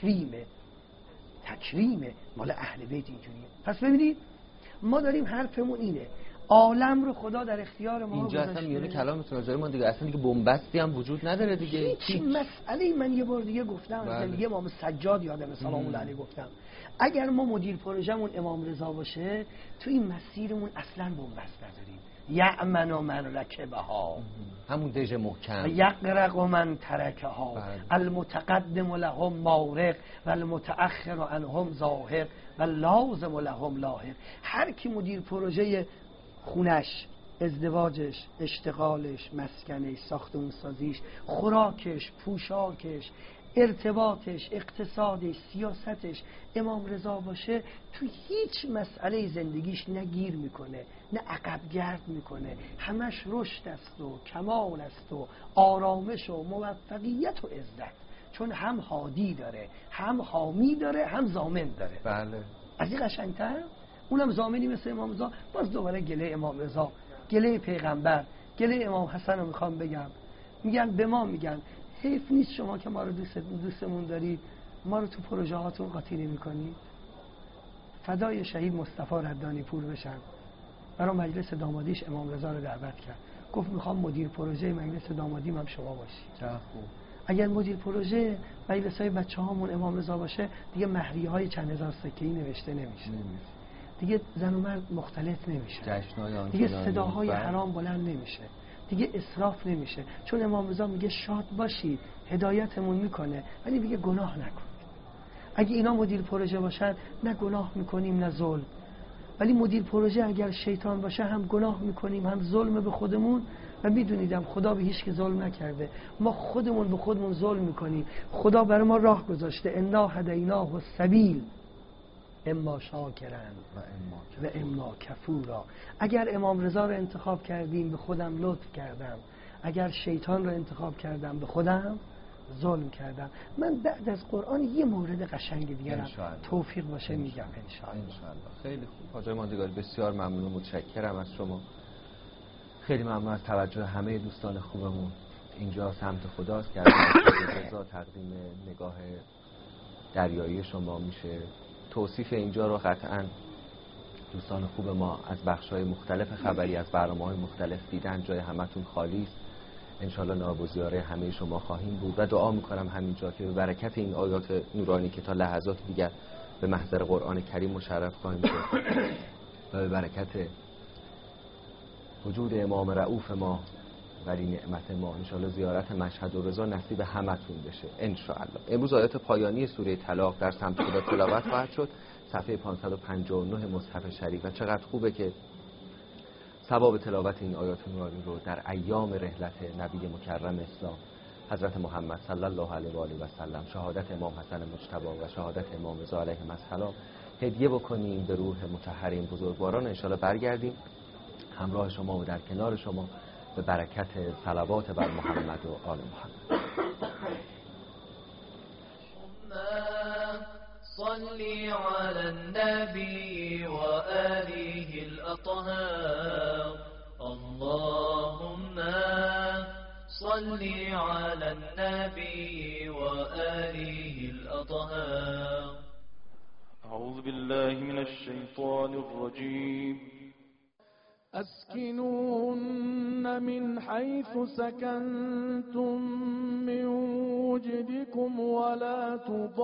تکریمه. مال اهل بیت اینجوریه. پس ببینید ما داریم حرفمون اینه، عالم رو خدا در اختیار ما گذاشته. اینجا اصلا میونه کلامتون راجع ما دیگه اصلا دیگه بنبستی هم وجود نداره دیگه. هیچ مسئله. من یه بار دیگه گفتم، زندگی امام سجاد یادم سلام الله علیه گفتم، اگر ما مدیر پروژمون امام رضا باشه تو این مسیرمون اصلا بنبست نداریم. یأمن من رکبها، همون دژ محکم، یغرق من ترکها، المتقدم لهم مارق و المتأخر عنهم ظاهر و لازم لهم لاحق. هر کی مدیر پروژه خونش، ازدواجش، اشتغالش، مسکنش، ساختمون سازیش، خوراکش، پوشاکش، ارتباطش، اقتصادش، سیاستش امام رضا باشه، تو هیچ مسئله زندگیش نه گیر میکنه نه عقب گرد میکنه، همش رشد است و کمال است و آرامش و موفقیت و عزت. چون هم هادی داره، هم حامی داره، هم ضامن داره. بله. از این قشنگتر؟ اونم ضامنی مثل امام رضا. باز دوباره گله امام رضا، گله پیغمبر، گله امام حسن رو میخوام بگم. میگن به ما، میگن حیف نیست شما که ما رو دوستمون دارید، ما رو تو پروژه هاتون قاطی نمی‌کنید. فدای شهید مصطفی ردانی پور بشن، برای مجلس دامادیش امام رضا رو دعوت کرد، گفت میخوام مدیر پروژه مجلس دامادیم هم شما باشید. چه خوب. اگر مدیر پروژه مجلس‌های بچه‌هامون امام رضا باشه، دیگه مهریه‌های چند هزار سکه‌ای نوشته نمیشه. دیگه زن و مرد مختلط نمیشه. دیگه صداهای حرام بلند نمیشه. دیگه اسراف نمیشه. چون امام رضا میگه شاد باشید، هدایتمون میکنه، ولی میگه گناه نکنید. اگه اینا مدیر پروژه باشن، نه گناه میکنیم نه ظلم. ولی مدیر پروژه اگر شیطان باشه، هم گناه میکنیم هم ظلم به خودمون. و میدونیدم خدا به هیچ که ظلم نکرده، ما خودمون به خودمون ظلم میکنیم. خدا برای ما راه گذاشته، انا هدیناه السبیل اما شاکرن و اما کفورا. اگر امام رضا رو انتخاب کردیم به خودم لطف کردم، اگر شیطان رو انتخاب کردم به خودم ظلم کردم. من بعد از قرآن یه مورد قشنگ دیگرم توفیق باشه میگم انشاءالله. خیلی خوب حاج ماندگاری، بسیار ممنون و متشکرم از شما. خیلی ممنون از توجه همه دوستان خوبمون. اینجا سمت خداست که از تقدیم نگاه دریایی شما میشه. توصیف اینجا رو قطعاً دوستان خوب ما از بخش‌های مختلف خبری از برنامه‌های مختلف دیدن. جای همتون خالی است. انشالله نواب و زیاره همه شما خواهیم بود و دعا میکنم همینجا که به برکت این آیات نورانی که تا لحظات دیگر به محضر قرآن کریم مشرف خواهیم شد و به برکت وجود امام رؤوف ما ولی نعمت ما انشالله زیارت مشهد و رضا نصیب همتون بشه انشالله. امروز آیات پایانی سوره طلاق در سمت خدا تلاوت خواهد شد، صفحه 559 مصحف شریف. و چقدر خوبه که ثواب تلاوت این آیات نورانی رو در ایام رحلت نبی مکرم اسلام حضرت محمد صلی الله علیه و آله و سلم، شهادت امام حسن مجتبی و شهادت امام رضا علیهم السلام هدیه بکنیم به روح مطهرین بزرگواران. انشالله برگردیم همراه شما و در کنار شما به برکت صلوات بر محمد و آل محمد. صلی علی النبی و آله الأطهار. اللهم صلی علی النبی و آله الأطهار. أعوذ بالله من الشيطان الرجيم. أسكنوهن من حيث سكنتم من وجدكم ولا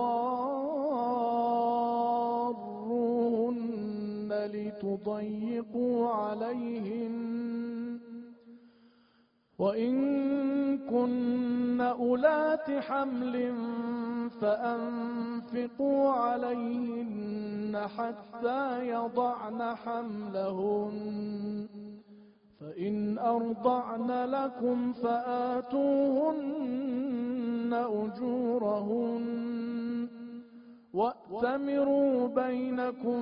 تضاروهن لتضيقوا عليهن وإن كن أولات حمل فأنفقوا عليهن حتى يضعن حملهن فإن أرضعن لكم فآتوهن أجورهن وأتمروا بينكم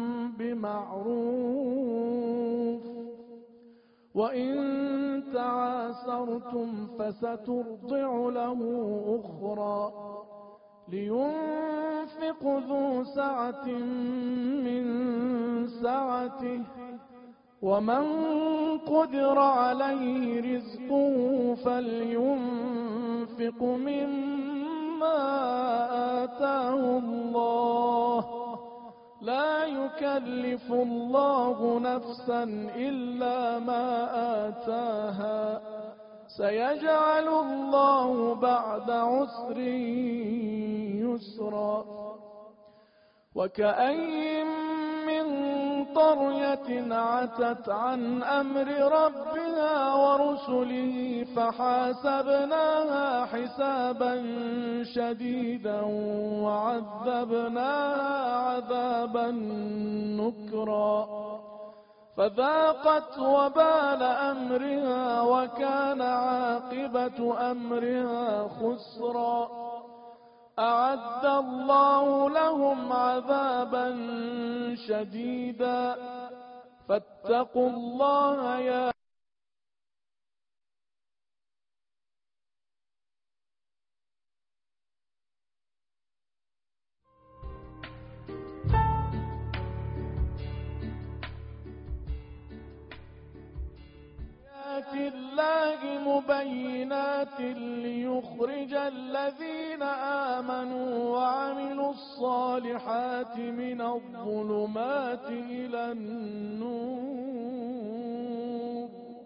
بمعروف وإن تعاسرتم فسترضع له أخرى لينفق ذو سعة من سعته ومن قدر عليه رزقه فلينفق مما آتاه الله لا يكلف الله نفسا إلا ما آتاها سيجعل الله بعد عسر يسرا. وكأين من قرية عتت عن أمر ربها ورسله فحاسبناها حسابا شديدا وعذبناها عذابا نكرا فذاقت وبال أمرها وكان عاقبة أمرها خسرا. أعد الله لهم عذابا شديدا فاتقوا الله يا الله مبينات ليخرج الذين آمنوا وعملوا الصالحات من الظلمات إلى النور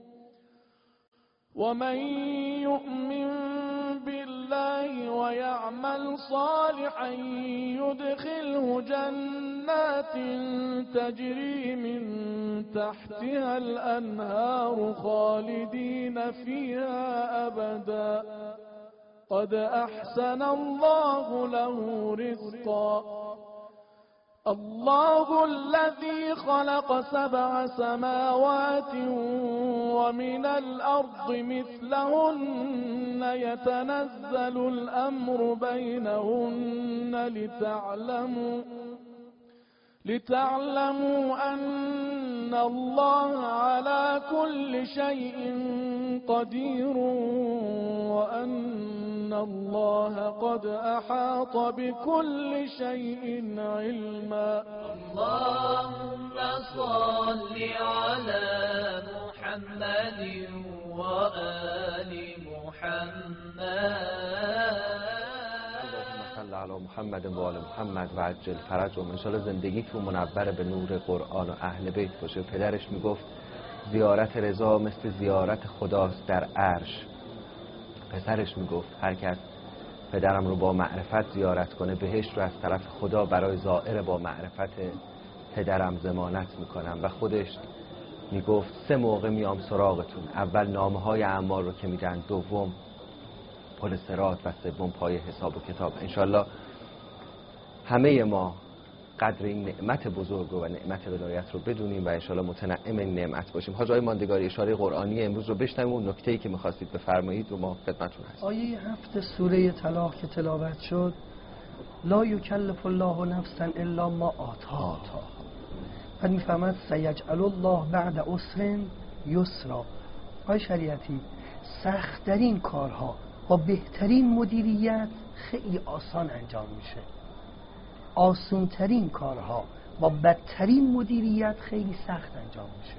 ومن يؤمن بالله ويعمل صالحا يدخله جنات تجري من تحتها الأنهار خالدين فيها أبدا قد أحسن الله له رزقا. الله الذي خلق 7 سماوات ومن الأرض مثلهن يتنزل الأمر بينهن لتعلموا أن الله على كل شيء قدير وأن الله قد أحاط بكل شيء علما. اللهم صل على محمد وآل محمد. صلی علی محمد و آل محمد و عجل فرجهم. ان شاءالله زندگیتون منور به نور قرآن و اهل بیت باشه. پدرش میگفت زیارت رضا مثل زیارت خداست در عرش. پسرش میگفت هر کس پدرم رو با معرفت زیارت کنه بهشت رو از طرف خدا برای زائر با معرفت پدرم ضمانت میکنم. و خودش میگفت 3 موقع میام سراغتون. اول نامه‌های اعمال رو که میدن، دوم پل صراط و سوم پای حساب و کتاب. انشالله همه ما قدر این نعمت بزرگ و نعمت ولایت رو بدونیم و انشالله متنعم این نعمت باشیم. حاج آقای ماندگاری اشاره قرآنی امروز رو بشنویم. اون نکته‌ای که می‌خواستید بفرمایید رو ما خدمتتون هستیم. آیه 7 سوره طلاق که تلاوت شد، لا یکلف الله نفسا الا ما آتاها. بعد میفهمد سیجعل الله بعد عسر یسرا. آیه شریعتی سخت‌ترین کارها با بهترین مدیریت خیلی آسان انجام میشه. آسان‌ترین کارها با بدترین مدیریت خیلی سخت انجام میشه.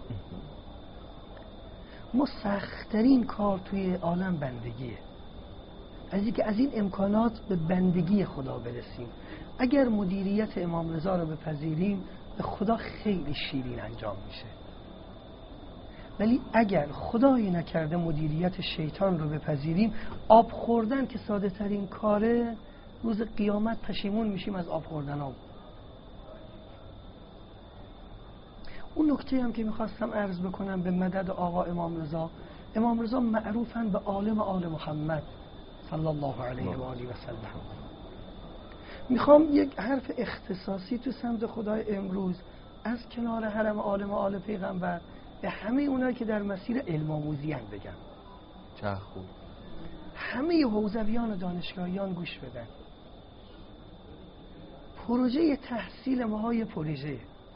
ما سخت‌ترین کار توی عالم بندگیه. از اینکه از این امکانات به بندگی خدا برسیم. اگر مدیریت امام رضا رو بپذیریم به خدا خیلی شیرین انجام میشه. ولی اگر خدایی نکرده مدیریت شیطان رو بپذیریم، آب خوردن که ساده ترین کاره، روز قیامت پشیمون میشیم از آب خوردن ها. اون نکته هم که میخواستم عرض بکنم به مدد آقا امام رضا. امام رضا معروفن به عالم آل محمد صلی الله علیه و آله و سلم. میخوام یک حرف اختصاصی تو سمت خدای امروز از کنار حرم عالم آل پیغمبر به همه اونایی که در مسیر علم آموزی هم بگم. چه خوب. همه حوزویان و دانشگاهیان گوش بدن. پروژه تحصیل ماهای پروژه.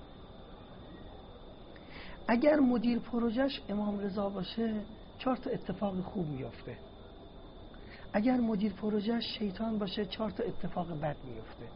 اگر مدیر پروژهش امام رضا باشه 4 تا اتفاق خوب میفته. اگر مدیر پروژهش شیطان باشه 4 تا اتفاق بد میفته.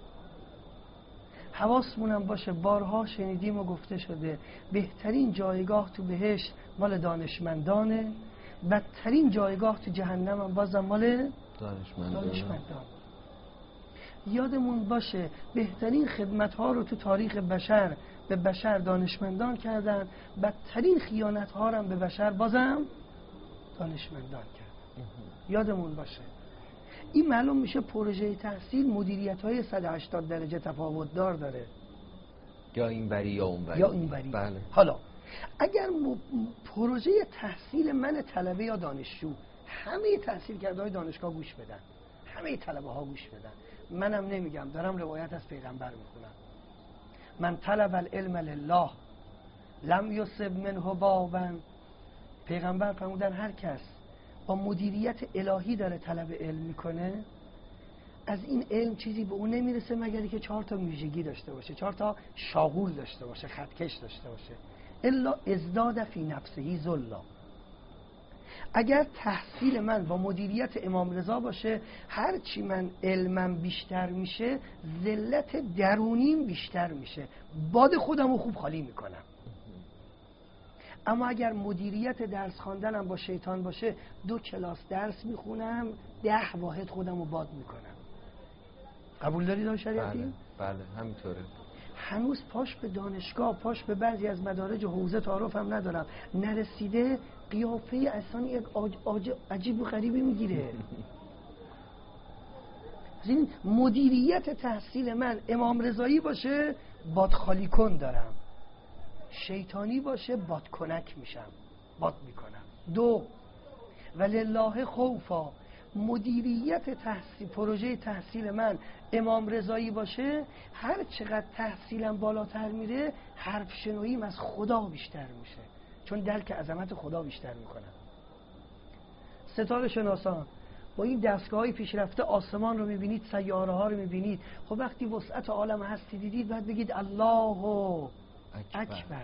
حواسمونم باشه، بارها شنیدیم و گفته شده بهترین جایگاه تو بهشت مال دانشمندانه، بدترین جایگاه تو جهنم هم بازم مال دانشمندان. یادمون باشه بهترین خدمت‌ها رو تو تاریخ بشر به بشر دانشمندان کردن، بدترین خیانت‌ها رو به بشر بازم دانشمندان کردن. یادمون باشه. این معلوم میشه پروژه تحصیل مدیریت‌های 180 درجه تفاوت داره. یا این بری یا اون بری. یا این بری. بله. حالا اگر پروژه تحصیل من طلبه یا دانشجو، همه تحصیل کرده های دانشگاه گوش بدن، همه طلبه ها گوش بدن. منم نمیگم، دارم روایت از پیغمبر میخونم. من طلب العلم لله لم یصب منه بابا. پیغمبر فرمودن هر کس با مدیریت الهی داره طلب علم میکنه، از این علم چیزی به اون نمیرسه مگر که 4 تا ویژگی داشته باشه، 4 تا شاغول داشته باشه، خطکش داشته باشه. الا ازداد فی نفسه ذلا. اگر تحصیل من با مدیریت امام رضا باشه، هر چی من علمم بیشتر میشه ذلت درونیم بیشتر میشه، باد خودم رو خوب خالی میکنم. اما اگر مدیریت درس خواندنم با شیطان باشه، 2 کلاس درس میخونم، 10 واحد خودم رو باد میکنم. قبول دارید آقای شریعتی؟ بله همینطوره. هنوز پاش به دانشگاه، پاش به بعضی از مدارج حوزه تعارف هم ندارم، نرسیده قیافه اصلا یک عجیب و غریبی میگیره. این مدیریت تحصیل من امام رضایی باشه باد خالی کن دارم، شیطانی باشه باد کنک میشم، باد میکنم. 2 ولله خوفا. مدیریت تحصیل پروژه تحصیل من امام رضایی باشه، هر چقدر تحصیلم بالاتر میره حرف شنویم از خدا بیشتر میشه، چون درک عظمت خدا بیشتر میکنم. ستاره شناسان با این دستگاه‌های پیشرفته آسمان رو میبینید، سیاره ها رو میبینید. خب وقتی وسعت عالم هستی دیدید باید بگید الله اکبر.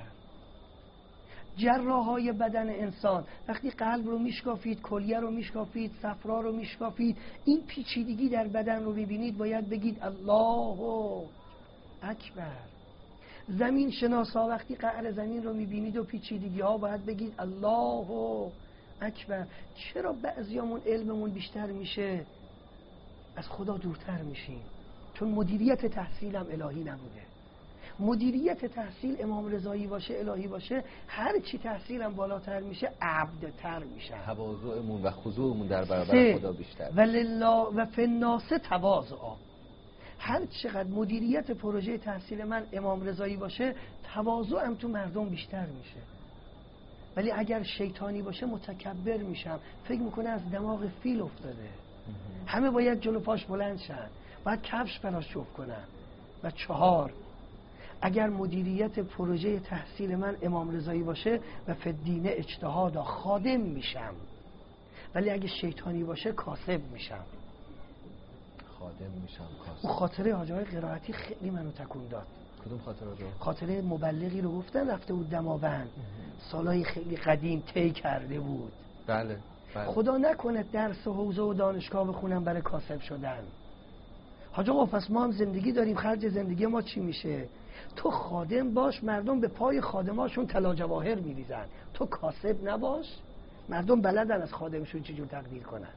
جراحای بدن انسان وقتی قلب رو میشکافید، کلیه رو میشکافید، صفرا رو میشکافید، این پیچیدگی در بدن رو ببینید باید بگید الله اکبر. زمین شناسا وقتی قعر زمین رو میبینید و پیچیدگی ها باید بگید الله اکبر. چرا بعضیامون علممون بیشتر میشه از خدا دورتر میشیم؟ چون مدیریت تحصیل هم الهی نبوده. مدیریت تحصیل امام رضایی باشه، الهی باشه، هر چی تحصیل هم بالاتر میشه عبدتر میشه. تواضعمون و خضوعمون در برابر خدا بیشتر. ولله و فی الناس تواضعا. هر چقدر مدیریت پروژه تحصیل من امام رضایی باشه، تواضعم تو مردم بیشتر میشه. ولی اگر شیطانی باشه متکبر میشم، فکر میکنه از دماغ فیل افتاده. همه باید جلو پاش بلند شن، باید کفش براش جفت کنن. و 4، اگر مدیریت پروژه تحصیل من امام رضایی باشه و فدین اجتهاد خادم میشم. ولی اگه شیطانی باشه کاسب میشم. خادم میشم، کاسب. اون خاطره حاج آقای قرائتی خیلی منو تکون داد. کدوم خاطره رو؟ خاطره مبلغی رو گفتن رفته بود دماوند، سالهای خیلی قدیم طی کرده بود. بله. خدا نکنه درس و حوزه و دانشگاه بخونم برای کاسب شدن. حاج آقا پس ما هم زندگی داریم، خرج زندگی ما چی میشه؟ تو خادم باش، مردم به پای خادماشون طلا جواهر میریزن. تو کاسب نباش، مردم بلدن از خادمشون چجور تقدیر کنن.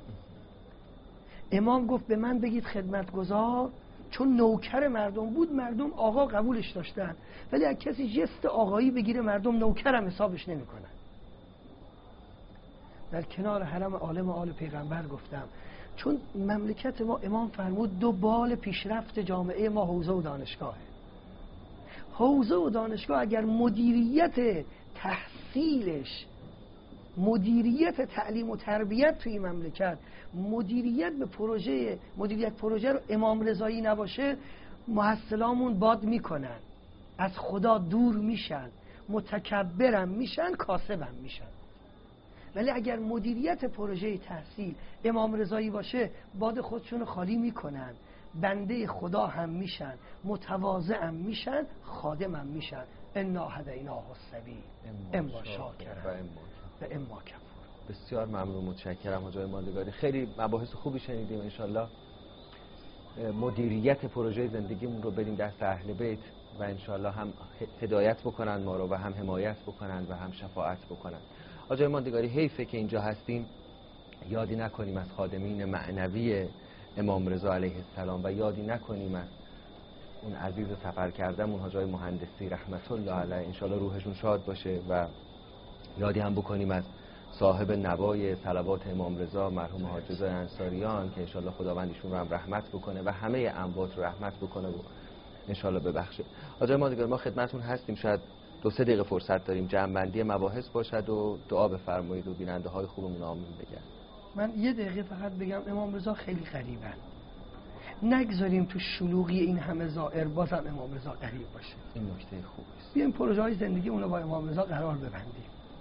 امام گفت به من بگید خدمتگزار، چون نوکر مردم بود، مردم آقا قبولش داشتن، ولی اگه کسی جست آقایی بگیره مردم نوکرم حسابش نمیکنن. در کنار حرم عالم آل پیغمبر گفتم، چون مملکت ما امام فرمود 2 بال پیشرفت جامعه ما حوزه و دانشگاهه. حوزه و دانشگاه اگر مدیریت تحصیلش، مدیریت تعلیم و تربیت توی مملکت، مدیریت پروژه رو امام رضایی نباشه، محصلامون باد میکنن، از خدا دور میشن، متکبرم میشن، کاسبم میشن. ولی اگر مدیریت پروژه تحصیل امام رضایی باشه، باد خودشون خالی میکنن، بنده خدا هم میشن، متواضع هم میشن، خادم هم میشن. انا هدیناه السبیل اما شاکر و اما کفور. بسیار ممنون، متشکرم حاج آقای ماندگاری. خیلی مباحث خوبی شنیدیم. انشالله مدیریت پروژه زندگیمون رو بریم دست اهل بیت و انشالله هم هدایت بکنن ما رو و هم حمایت بکنن و هم شفاعت بکنن. حاج آقای ماندگاری، حیفه که اینجا هستیم یادی نکنیم از خادمین معنوی امام رضا علیه السلام و یادی نکنیم از اون عزیز سفر کردمون حاج آقای مهندسی رحمت الله علیه، انشالله روحشون شاد باشه. و یادی هم بکنیم از صاحب نوای صلوات امام رضا مرحوم حاج رضا انصاریان که انشالله خداوند ایشون رو هم رحمت بکنه و همه اموات رو رحمت بکنه و انشالله ببخشه. حاج آقای ماندگاری، ما خدمتتون هستیم، شاید 2-3 دقیقه فرصت داریم، جمع‌بندی مباحث باشد و دعا بفرمایید و بیننده های خوبمون آمین بگن. من 1 دقیقه فقط بگم امام رضا خیلی غریبن. نگذاریم تو شلوغی این همه زائر بازم امام رضا غریب باشه. این نکته خوبی است. بیایم پروژه های زندگی اونو با امام رضا قرار ببندیم.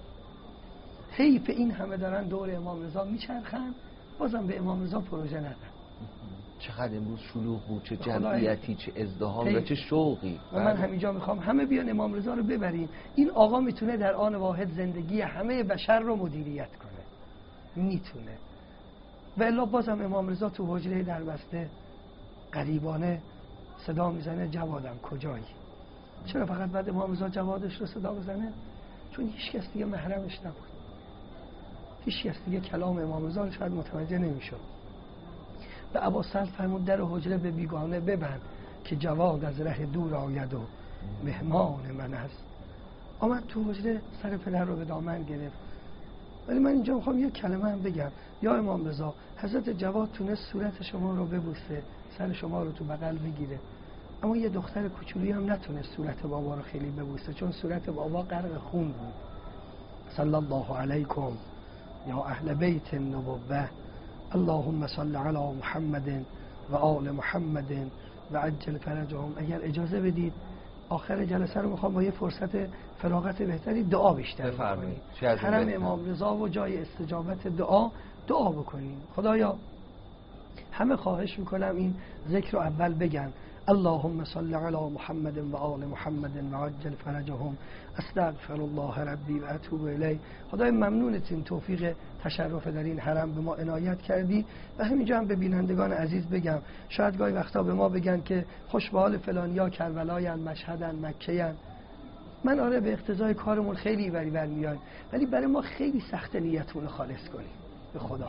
حیف این همه دارن دور امام رضا میچرخن، بازم به امام رضا پروژه ندن. چقدر امروز شلوغ بود، چه جمعیتی، چه ازدحام و چه شوقی. و من همینجا میخوام همه بیان امام رضا رو ببریم. این آقا میتونه در آن واحد زندگی همه بشر رو مدیریت کنه، میتونه. و الا بازم امام رضا تو حجره دربسته غریبانه صدا میزنه جوادم کجایی؟ چرا فقط بعد امام رضا جوادش رو صدا بزنه؟ چون هیچ کس دیگه محرمش نبود، هیچ کس دیگه کلام امام رضا رو شاید متوجه نمیشد. به ابا سلط فرمود در حجره به بیگانه ببند که جواد از ره دور آید و مهمان من است. آمد تو حجره، سر پدر رو به دامن گرفت. ولی من اینجا میخوام یک کلمه هم بگم. یا امام رضا، حضرت جواد تونست صورت شما رو ببوسه، سر شما رو تو بغل بگیره، اما یه دختر کوچولی هم نتونست صورت بابا رو خیلی ببوسه، چون صورت بابا غرق خون بود. صلی الله علیکم یا اهل بیت النبوه، اللهم صل علی محمد و آل محمد و عجل فرجهم. اگر اجازه بدید آخر جلسه رو میخوام با یه فرصت فراغت بهتری دعا بیشتر بکنیم. حرم امام رضا و جای استجابت دعا بکنیم. خدایا همه خواهش میکنم این ذکر رو اول بگن. اللهم صل علی محمد و آل محمد و عجل فرجهم. استغفر الله ربی و اتوب الیه. خدای ممنونت این توفیق تشرف در این حرم به ما عنایت کردی. و همینجا هم به بینندگان عزیز بگم، شاید گاهی وقتا به ما بگن که خوش به حال فلانیا کربلاین، مشهدن، مکه‌ین. من آره به اقتضای کارمون خیلی بر میاد، ولی برای ما خیلی سخت نیتمون رو خالص کنیم به خدا.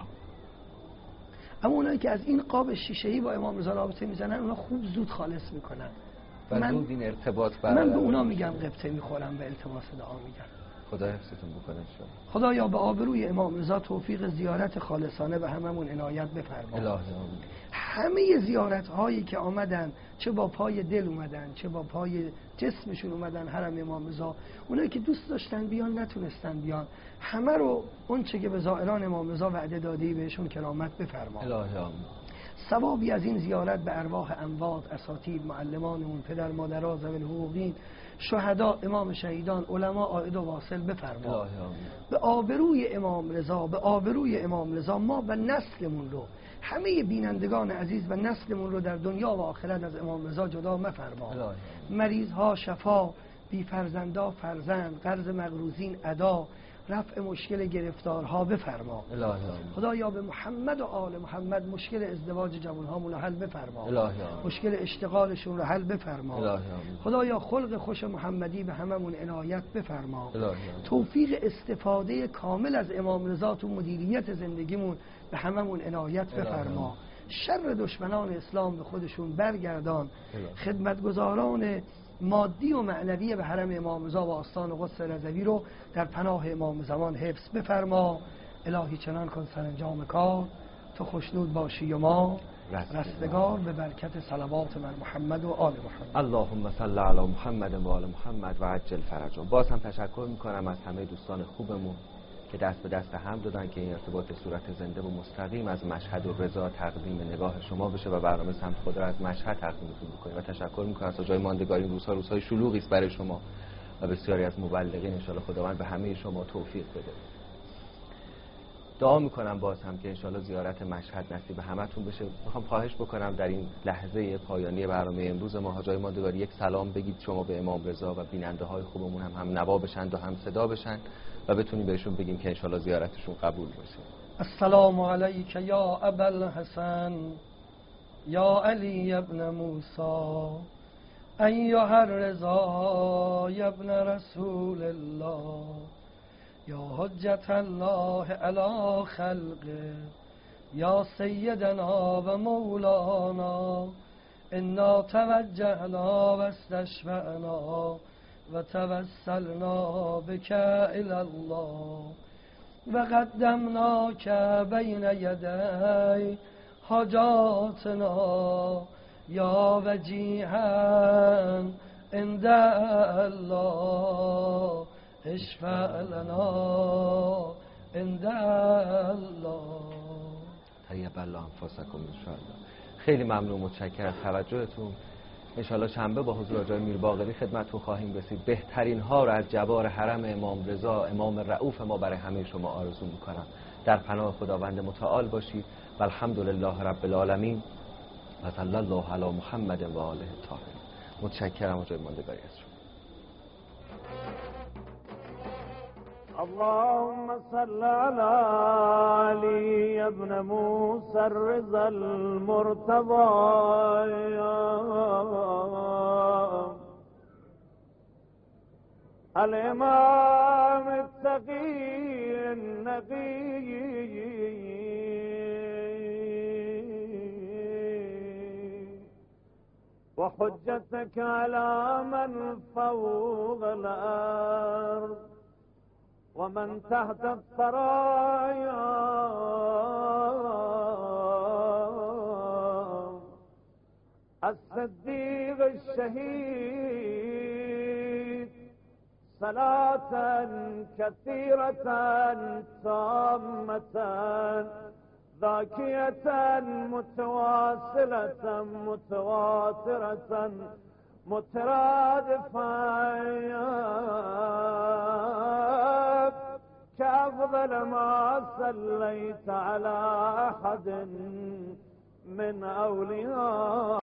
اما اونایی که از این قاب شیشه‌ای با امام رضا رابطه میزنن، اونا خوب زود خالص میکنن. و زود این ارتباط من به اونا میگم قبطه میخورم و التماس دعا میگم. خدا حفظتون بکنه شما. خدایا به آبروی امام رضا توفیق زیارت خالصانه به هممون عنایت بفرما. الهی همه زیارت هایی که آمدن، چه با پای دل اومدن چه با پای جسمشون اومدن حرم امام رضا، اونایی که دوست داشتن بیان نتونستن بیان، همه رو اون چه که به زائران امام رضا وعده دادی بهشون کرامت بفرما. الهی آمین. ثوابی از این زیارت به ارواح اموات، اساتید، معلمانمون، پدر مادرها، ذوی الحقوقین، شهدا، امام شهیدان، علما عائد و واصل بفرما. به آبروی امام رضا، به آبروی امام رضا ما و نسلمون رو، همه بینندگان عزیز و نسلمون رو در دنیا و آخرت از امام رضا جدا مفرما. مریض ها شفا، بی فرزندا فرزند، قرض مقروضین ادا، رفع مشکل گرفتارها بفرما. خدایا به محمد و آل محمد مشکل ازدواج جوانهامون رو حل بفرما. مشکل اشتغالشون رو حل بفرما. خدایا خلق خوش محمدی به هممون عنایت بفرما. توفیق استفاده کامل از امام رضا تو مدیریت زندگیمون به هممون عنایت بفرما. شر دشمنان اسلام به خودشون برگردان. خدمتگزاران مادی و معنوی به حرم امام رضا و آستان قدس رضوی رو در پناه امام زمان حفظ بفرما. الهی چنان کن سرانجام کار تو خوشنود باشی و ما رستگار به برکت صلوات بر محمد و آل محمد. اللهم صل علی محمد و آل محمد و عجل فرجهم. باز هم تشکر میکنم از همه دوستان خوبمون که دست به دست هم دادن که این ارتباط صورت زنده و مستقیم از مشهد و رضا تقدیم نگاه شما بشه و برنامه سمت خود را از مشهد تقدیمتون بکنیم. و تشکر میکنم از جای ماندگاری. این روزهای شلوغی است برای شما و بسیاری از مبلغین. ان شاءالله خداوند به همه شما توفیق بده. دعا میکنم باز هم که ان شاءالله زیارت مشهد نصیب همتون بشه. میخوام خواهش بکنم در این لحظه پایانی برنامه امروز ما حاجای ماندگاری یک سلام بگید شما به امام رضا و بیننده های خوبمون هم نوا بشن و هم صدا بشن و بتونیم بهشون بگیم که ان شاءالله زیارتشون قبول بشه. السلام علیک یا ابا الحسن یا علی ابن موسی ایها الرضا یا ابن رسول الله یا حجت الله علی خلقه یا سیدنا و مولانا انا توجهنا و استشفعنا و توسلنا بک الی الله و قدمناک بین یدی حاجاتنا یا وجیها عند الله اشفع لنا عند الله. طیب الله انفاسکم ان شاء الله. خیلی ممنون، متشکرم از توجهتون. ان شاء الله شنبه با حضور آقای میر باقری خدمتتون خواهیم رسید. بهترین ها رو از جوار حرم امام رضا، امام رؤوف ما، برای همه شما آرزو میکنم. در پناه خداوند متعال باشید و الحمدلله رب العالمین و صلی الله علی محمد و آله الطاهرین. متشکرم آقای ماندگاری از شما. اللهم صل على علي ابن موسى الرضا المرتضى الإمام التقي النقي وحجتك على من فوق الأرض ومن تحت الثرايا الصديق الشهيد صلاة كثيرة تامة ذاكية متواصلة متواترة مترادفة كأفضل ما صليت على أحد من أولياء